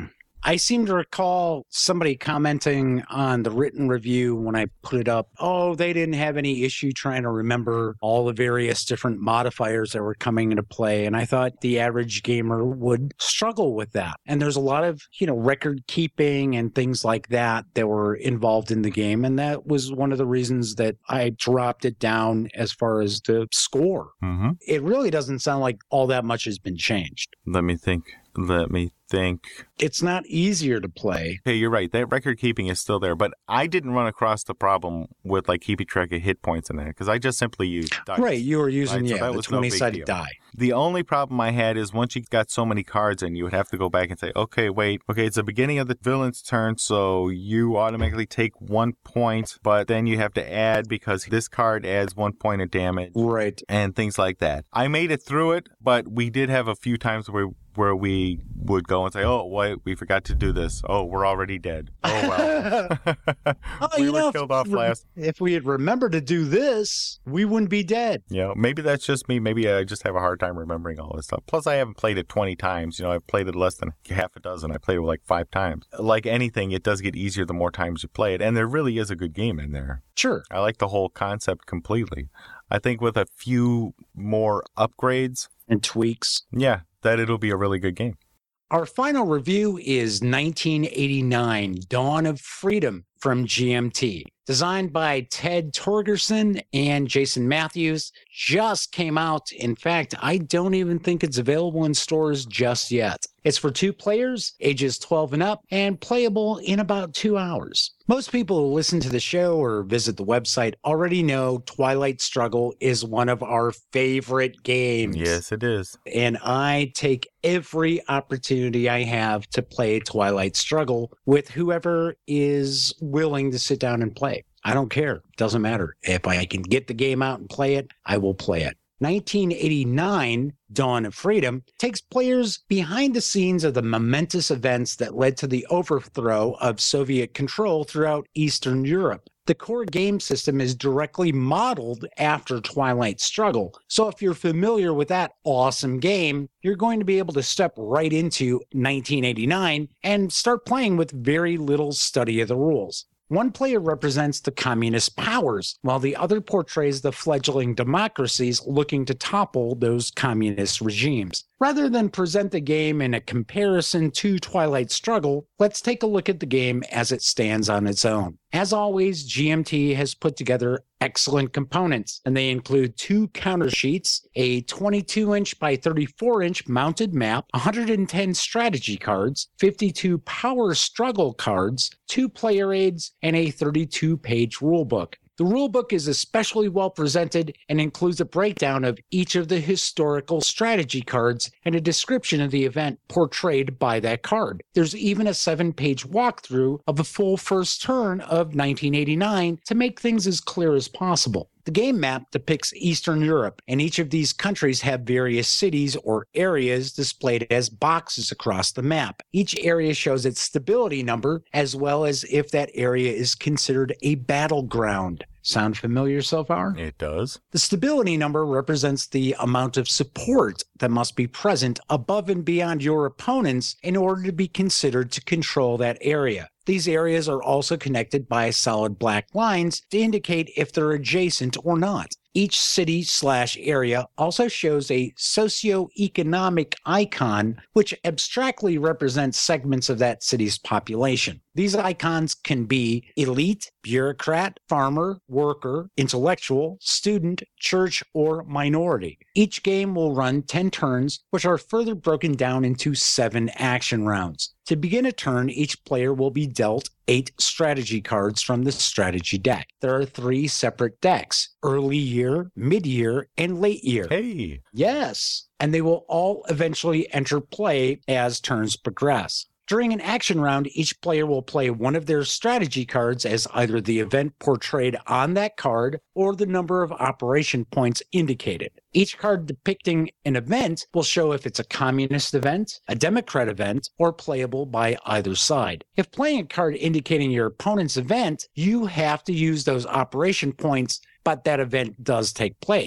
I seem to recall somebody commenting on the written review when I put it up, oh, they didn't have any issue trying to remember all the various different modifiers that were coming into play. And I thought the average gamer would struggle with that. And there's a lot of, record keeping and things like that were involved in the game. And that was one of the reasons that I dropped it down as far as the score. Mm-hmm. It really doesn't sound like all that much has been changed. Let me think. It's not easier to play. Hey, you're right. That record keeping is still there, but I didn't run across the problem with keeping track of hit points in that because I just simply used dice. Right, you were using so the 20-sided die. The only problem I had is once you got so many cards in, you would have to go back and say, okay, it's the beginning of the villain's turn, so you automatically take 1 point, but then you have to add because this card adds 1 point of damage. Right. And things like that. I made it through it, but we did have a few times where we would go and say, oh, wait, we forgot to do this. Oh, we're already dead. Oh, well. We were killed off last. If we had remembered to do this, we wouldn't be dead. Yeah, maybe that's just me. Maybe I just have a hard time remembering all this stuff. Plus, I haven't played it 20 times. I've played it less than half a dozen. I played it 5 times. Like anything, it does get easier the more times you play it. And there really is a good game in there. Sure. I like the whole concept completely. I think with a few more upgrades and tweaks. Yeah, that it'll be a really good game. Our final review is 1989 Dawn of Freedom from GMT. Designed by Ted Torgerson and Jason Matthews, just came out. In fact, I don't even think it's available in stores just yet. It's for 2 players, ages 12 and up, and playable in about 2 hours. Most people who listen to the show or visit the website already know Twilight Struggle is one of our favorite games. Yes, it is. And I take every opportunity I have to play Twilight Struggle with whoever is willing to sit down and play. I don't care. Doesn't matter. If I can get the game out and play it, I will play it. 1989, Dawn of Freedom, takes players behind the scenes of the momentous events that led to the overthrow of Soviet control throughout Eastern Europe. The core game system is directly modeled after Twilight Struggle, so if you're familiar with that awesome game, you're going to be able to step right into 1989 and start playing with very little study of the rules. One player represents the communist powers, while the other portrays the fledgling democracies looking to topple those communist regimes. Rather than present the game in a comparison to Twilight Struggle, let's take a look at the game as it stands on its own. As always, GMT has put together excellent components, and they include 2 counter sheets, a 22-inch by 34-inch mounted map, 110 strategy cards, 52 power struggle cards, 2 player aids, and a 32-page rulebook. The rulebook is especially well presented and includes a breakdown of each of the historical strategy cards and a description of the event portrayed by that card. There's even a 7-page walkthrough of the full first turn of 1989 to make things as clear as possible. The game map depicts Eastern Europe, and each of these countries have various cities or areas displayed as boxes across the map. Each area shows its stability number, as well as if that area is considered a battleground. Sound familiar so far? It does. The stability number represents the amount of support that must be present above and beyond your opponents in order to be considered to control that area. These areas are also connected by solid black lines to indicate if they're adjacent or not. Each city/area also shows a socioeconomic icon, which abstractly represents segments of that city's population. These icons can be elite, bureaucrat, farmer, worker, intellectual, student, church, or minority. Each game will run 10 turns, which are further broken down into 7 action rounds. To begin a turn, each player will be dealt 8 strategy cards from the strategy deck. There are 3 separate decks: early year, mid-year, and late year. Hey! Yes, and they will all eventually enter play as turns progress. During an action round, each player will play one of their strategy cards as either the event portrayed on that card or the number of operation points indicated. Each card depicting an event will show if it's a communist event, a Democrat event, or playable by either side. If playing a card indicating your opponent's event, you have to use those operation points, but that event does take place.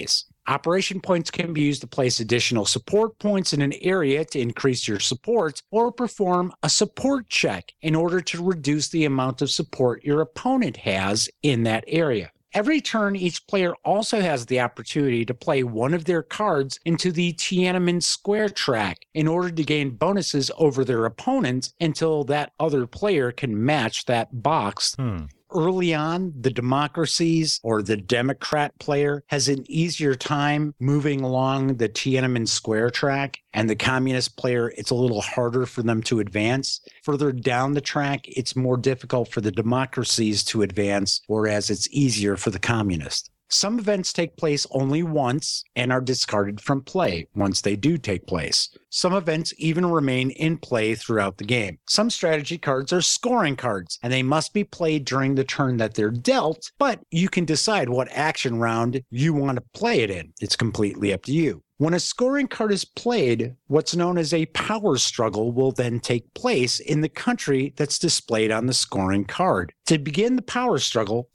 Operation points can be used to place additional support points in an area to increase your support or perform a support check in order to reduce the amount of support your opponent has in that area. Every turn, each player also has the opportunity to play one of their cards into the Tiananmen Square track in order to gain bonuses over their opponent until that other player can match that box. Early on, the democracies or the Democrat player has an easier time moving along the Tiananmen Square track, and the communist player, it's a little harder for them to advance. Further down the track, it's more difficult for the democracies to advance, whereas it's easier for the communists. Some events take place only once and are discarded from play once they do take place. Some events even remain in play throughout the game. Some strategy cards are scoring cards, and they must be played during the turn that they're dealt, but you can decide what action round you want to play it in. It's completely up to you. When a scoring card is played, what's known as a power struggle will then take place in the country that's displayed on the scoring card. To begin the power struggle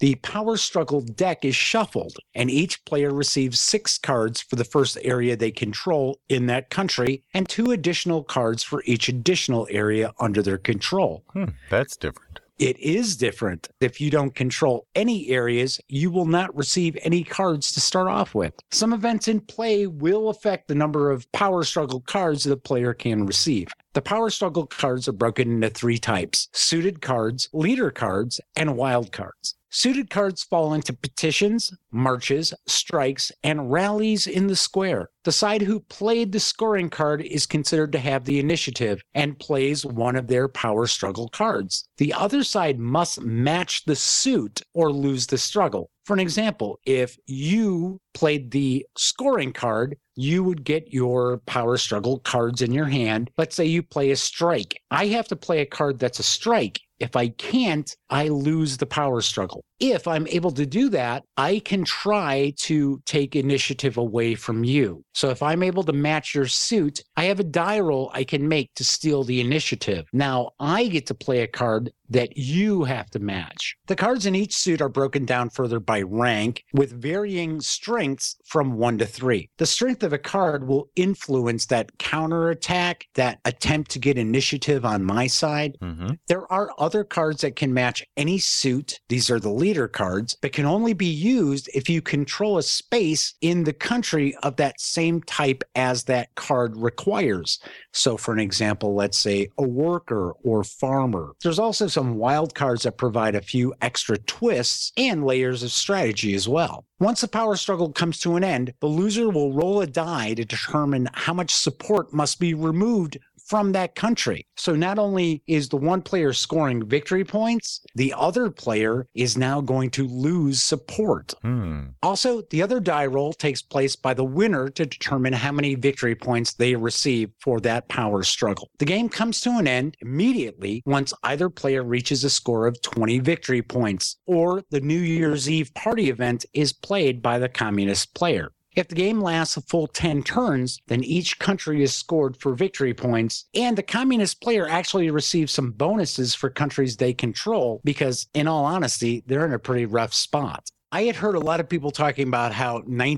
deck is shuffled, and each player receives 6 cards for the first area they control in that country, and 2 additional cards for each additional area under their control. That's different. It is different. If you don't control any areas, you will not receive any cards to start off with. Some events in play will affect the number of power struggle cards the player can receive. The power struggle cards are broken into 3 types: suited cards, leader cards, and wild cards. Suited cards fall into petitions, marches, strikes, and rallies in the square. The side who played the scoring card is considered to have the initiative and plays one of their power struggle cards. The other side must match the suit or lose the struggle. For an example, if you played the scoring card, you would get your power struggle cards in your hand. Let's say you play a strike. I have to play a card that's a strike. If I can't, I lose the power struggle. If I'm able to do that, I can try to take initiative away from you. So if I'm able to match your suit, I have a die roll I can make to steal the initiative. Now I get to play a card that you have to match. The cards in each suit are broken down further by rank, with varying strengths from 1 to 3. The strength of a card will influence that counterattack, that attempt to get initiative on my side. There are other cards that can match any suit. These are the leader cards, but can only be used if you control a space in the country of that same type as that card requires. So for an example, let's say a worker or farmer. There's also some wild cards that provide a few extra twists and layers of strategy as well. Once the power struggle comes to an end, the loser will roll a die to determine how much support must be removed from that country. So not only is the one player scoring victory points, the other player is now going to lose support. Also, the other die roll takes place by the winner to determine how many victory points they receive for that power struggle. The game comes to an end immediately once either player reaches a score of 20 victory points, or the New Year's Eve party event is played by the communist player. If the game lasts a full 10 turns, then each country is scored for victory points, and the communist player actually receives some bonuses for countries they control because, in all honesty, they're in a pretty rough spot. I had heard a lot of people talking about how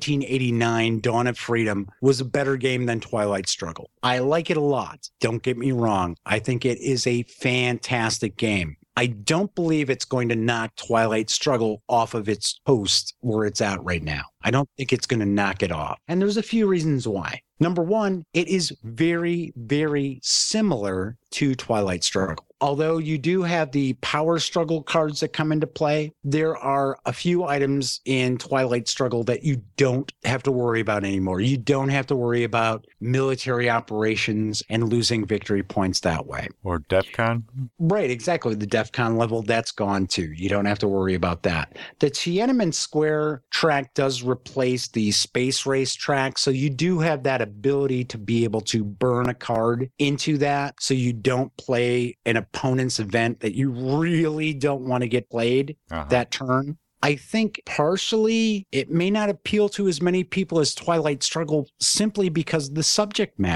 1989 Dawn of Freedom was a better game than Twilight Struggle. I like it a lot. Don't get me wrong. I think it is a fantastic game. I don't believe it's going to knock Twilight Struggle off of its post where it's at right now. I don't think it's going to knock it off. And there's a few reasons why. Number one, it is very, very similar to Twilight Struggle. Although you do have the power struggle cards that come into play, there are a few items in Twilight Struggle that you don't have to worry about anymore. You don't have to worry about military operations and losing victory points that way. Or DEF CON? Right, exactly. The DEF CON level, that's gone too. You don't have to worry about that. The Tiananmen Square track does replace the space race track, so you do have that ability to be able to burn a card into that so you don't play an opponent's event that you really don't want to get played that turn. I think partially it may not appeal to as many people as Twilight Struggle simply because of the subject matter.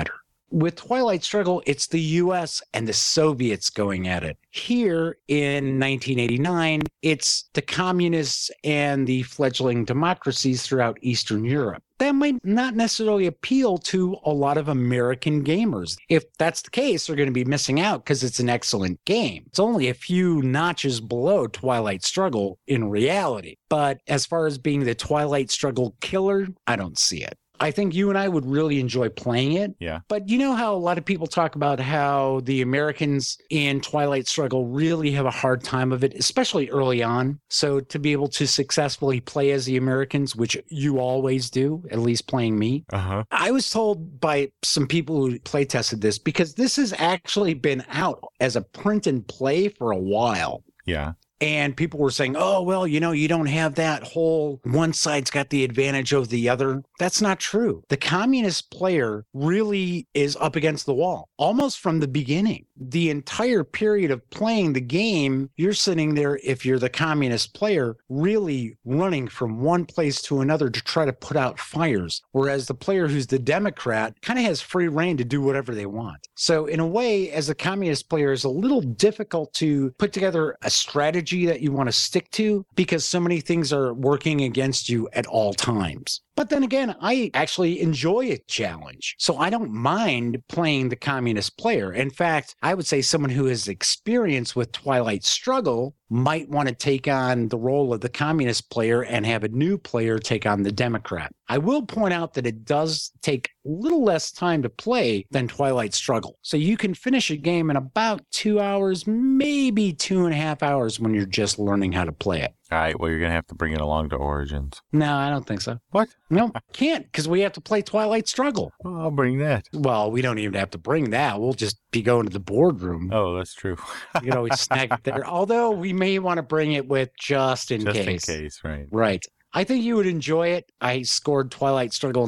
With Twilight Struggle, it's the US and the Soviets going at it. Here in 1989, it's the communists and the fledgling democracies throughout Eastern Europe. That might not necessarily appeal to a lot of American gamers. If that's the case, they're going to be missing out because it's an excellent game. It's only a few notches below Twilight Struggle in reality. But as far as being the Twilight Struggle killer, I don't see it. I think you and I would really enjoy playing it. Yeah. But you know how a lot of people talk about how the Americans in Twilight Struggle really have a hard time of it, especially early on. So to be able to successfully play as the Americans, which you always do, at least playing me, I was told by some people who play tested this, because this has actually been out as a print and play for a while. Yeah. And people were saying, oh, well, you know, you don't have that whole one side's got the advantage of the other. That's not true. The communist player really is up against the wall almost from the beginning. The entire period of playing the game, you're sitting there, if you're the communist player, really running from one place to another to try to put out fires. Whereas the player who's the Democrat kind of has free reign to do whatever they want. So in a way, as a communist player, it's a little difficult to put together a strategy that you want to stick to because so many things are working against you at all times. But then again, I actually enjoy a challenge. So I don't mind playing the communist player. In fact, I would say someone who has experience with Twilight Struggle might want to take on the role of the communist player and have a new player take on the Democrat. I will point out that it does take a little less time to play than Twilight Struggle. So you can finish a game in about 2 hours, maybe 2.5 hours when you're just learning how to play it. All right, well, you're going to have to bring it along to Origins. No, I don't think so. What? No, can't, because we have to play Twilight Struggle. Well, I'll bring that. Well, we don't even have to bring that. We'll just be going to the boardroom. Oh, that's true. You can always snag it there. Although we may want to bring it with just in case. Just in case, right. Right. I think you would enjoy it. I scored Twilight Struggle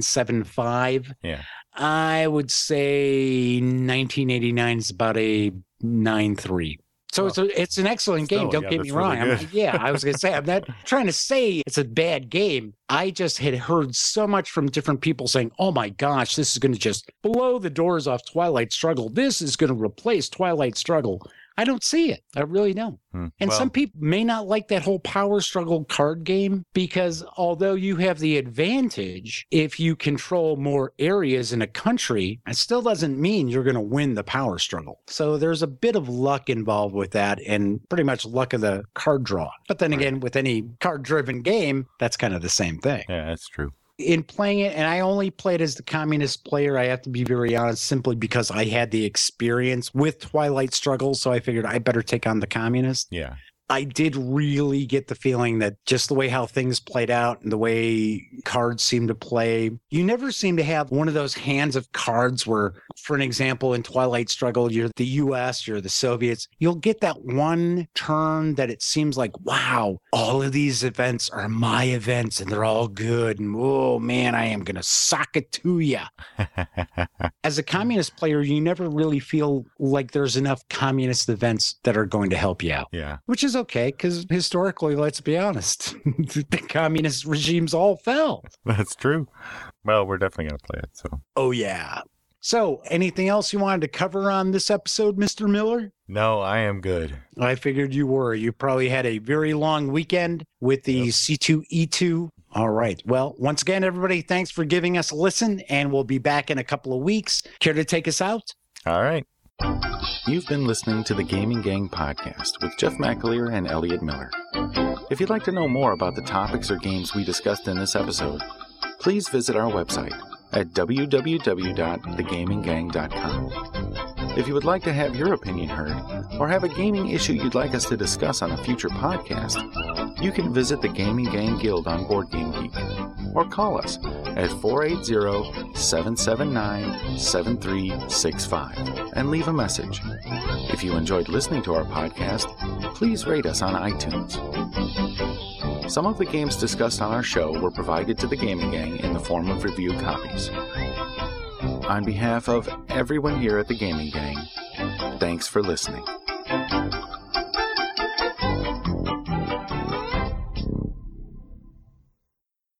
975. Yeah. I would say 1989 is about a 9.3. So it's an excellent game. Don't get me wrong. Really I was going to say, I'm not trying to say it's a bad game. I just had heard so much from different people saying, oh my gosh, this is going to just blow the doors off Twilight Struggle. This is going to replace Twilight Struggle. I don't see it. I really don't. And some people may not like that whole Power Struggle card game because although you have the advantage, if you control more areas in a country, it still doesn't mean you're going to win the Power Struggle. So there's a bit of luck involved with that and pretty much luck of the card draw. But then again, with any card-driven game, that's kind of the same thing. Yeah, that's true. In playing it, and I only played as the communist player, I have to be very honest, simply because I had the experience with Twilight Struggle, so I figured I better take on the communist. Yeah. I did really get the feeling that just the way how things played out and the way cards seem to play, you never seem to have one of those hands of cards where, for an example, in Twilight Struggle, you're the US, you're the Soviets. You'll get that one turn that it seems like, wow, all of these events are my events and they're all good. And oh man, I am going to sock it to you. As a communist player, you never really feel like there's enough communist events that are going to help you out. Yeah. Which is okay, because historically, let's be honest, the communist regimes all fell. That's true. Well, we're definitely going to play it. So. Oh, yeah. So anything else you wanted to cover on this episode, Mr. Miller? No, I am good. I figured you were. You probably had a very long weekend with the C2E2. All right. Well, once again, everybody, thanks for giving us a listen, and we'll be back in a couple of weeks. Care to take us out? All right. You've been listening to the Gaming Gang podcast with Jeff McAleer and Elliot Miller. If you'd like to know more about the topics or games we discussed in this episode, please visit our website at www.thegaminggang.com. If you would like to have your opinion heard or have a gaming issue you'd like us to discuss on a future podcast, you can visit the Gaming Gang Guild on BoardGameGeek or call us at 480-779-7365 and leave a message. If you enjoyed listening to our podcast, please rate us on iTunes. Some of the games discussed on our show were provided to the Gaming Gang in the form of review copies. On behalf of everyone here at the Gaming Gang, thanks for listening.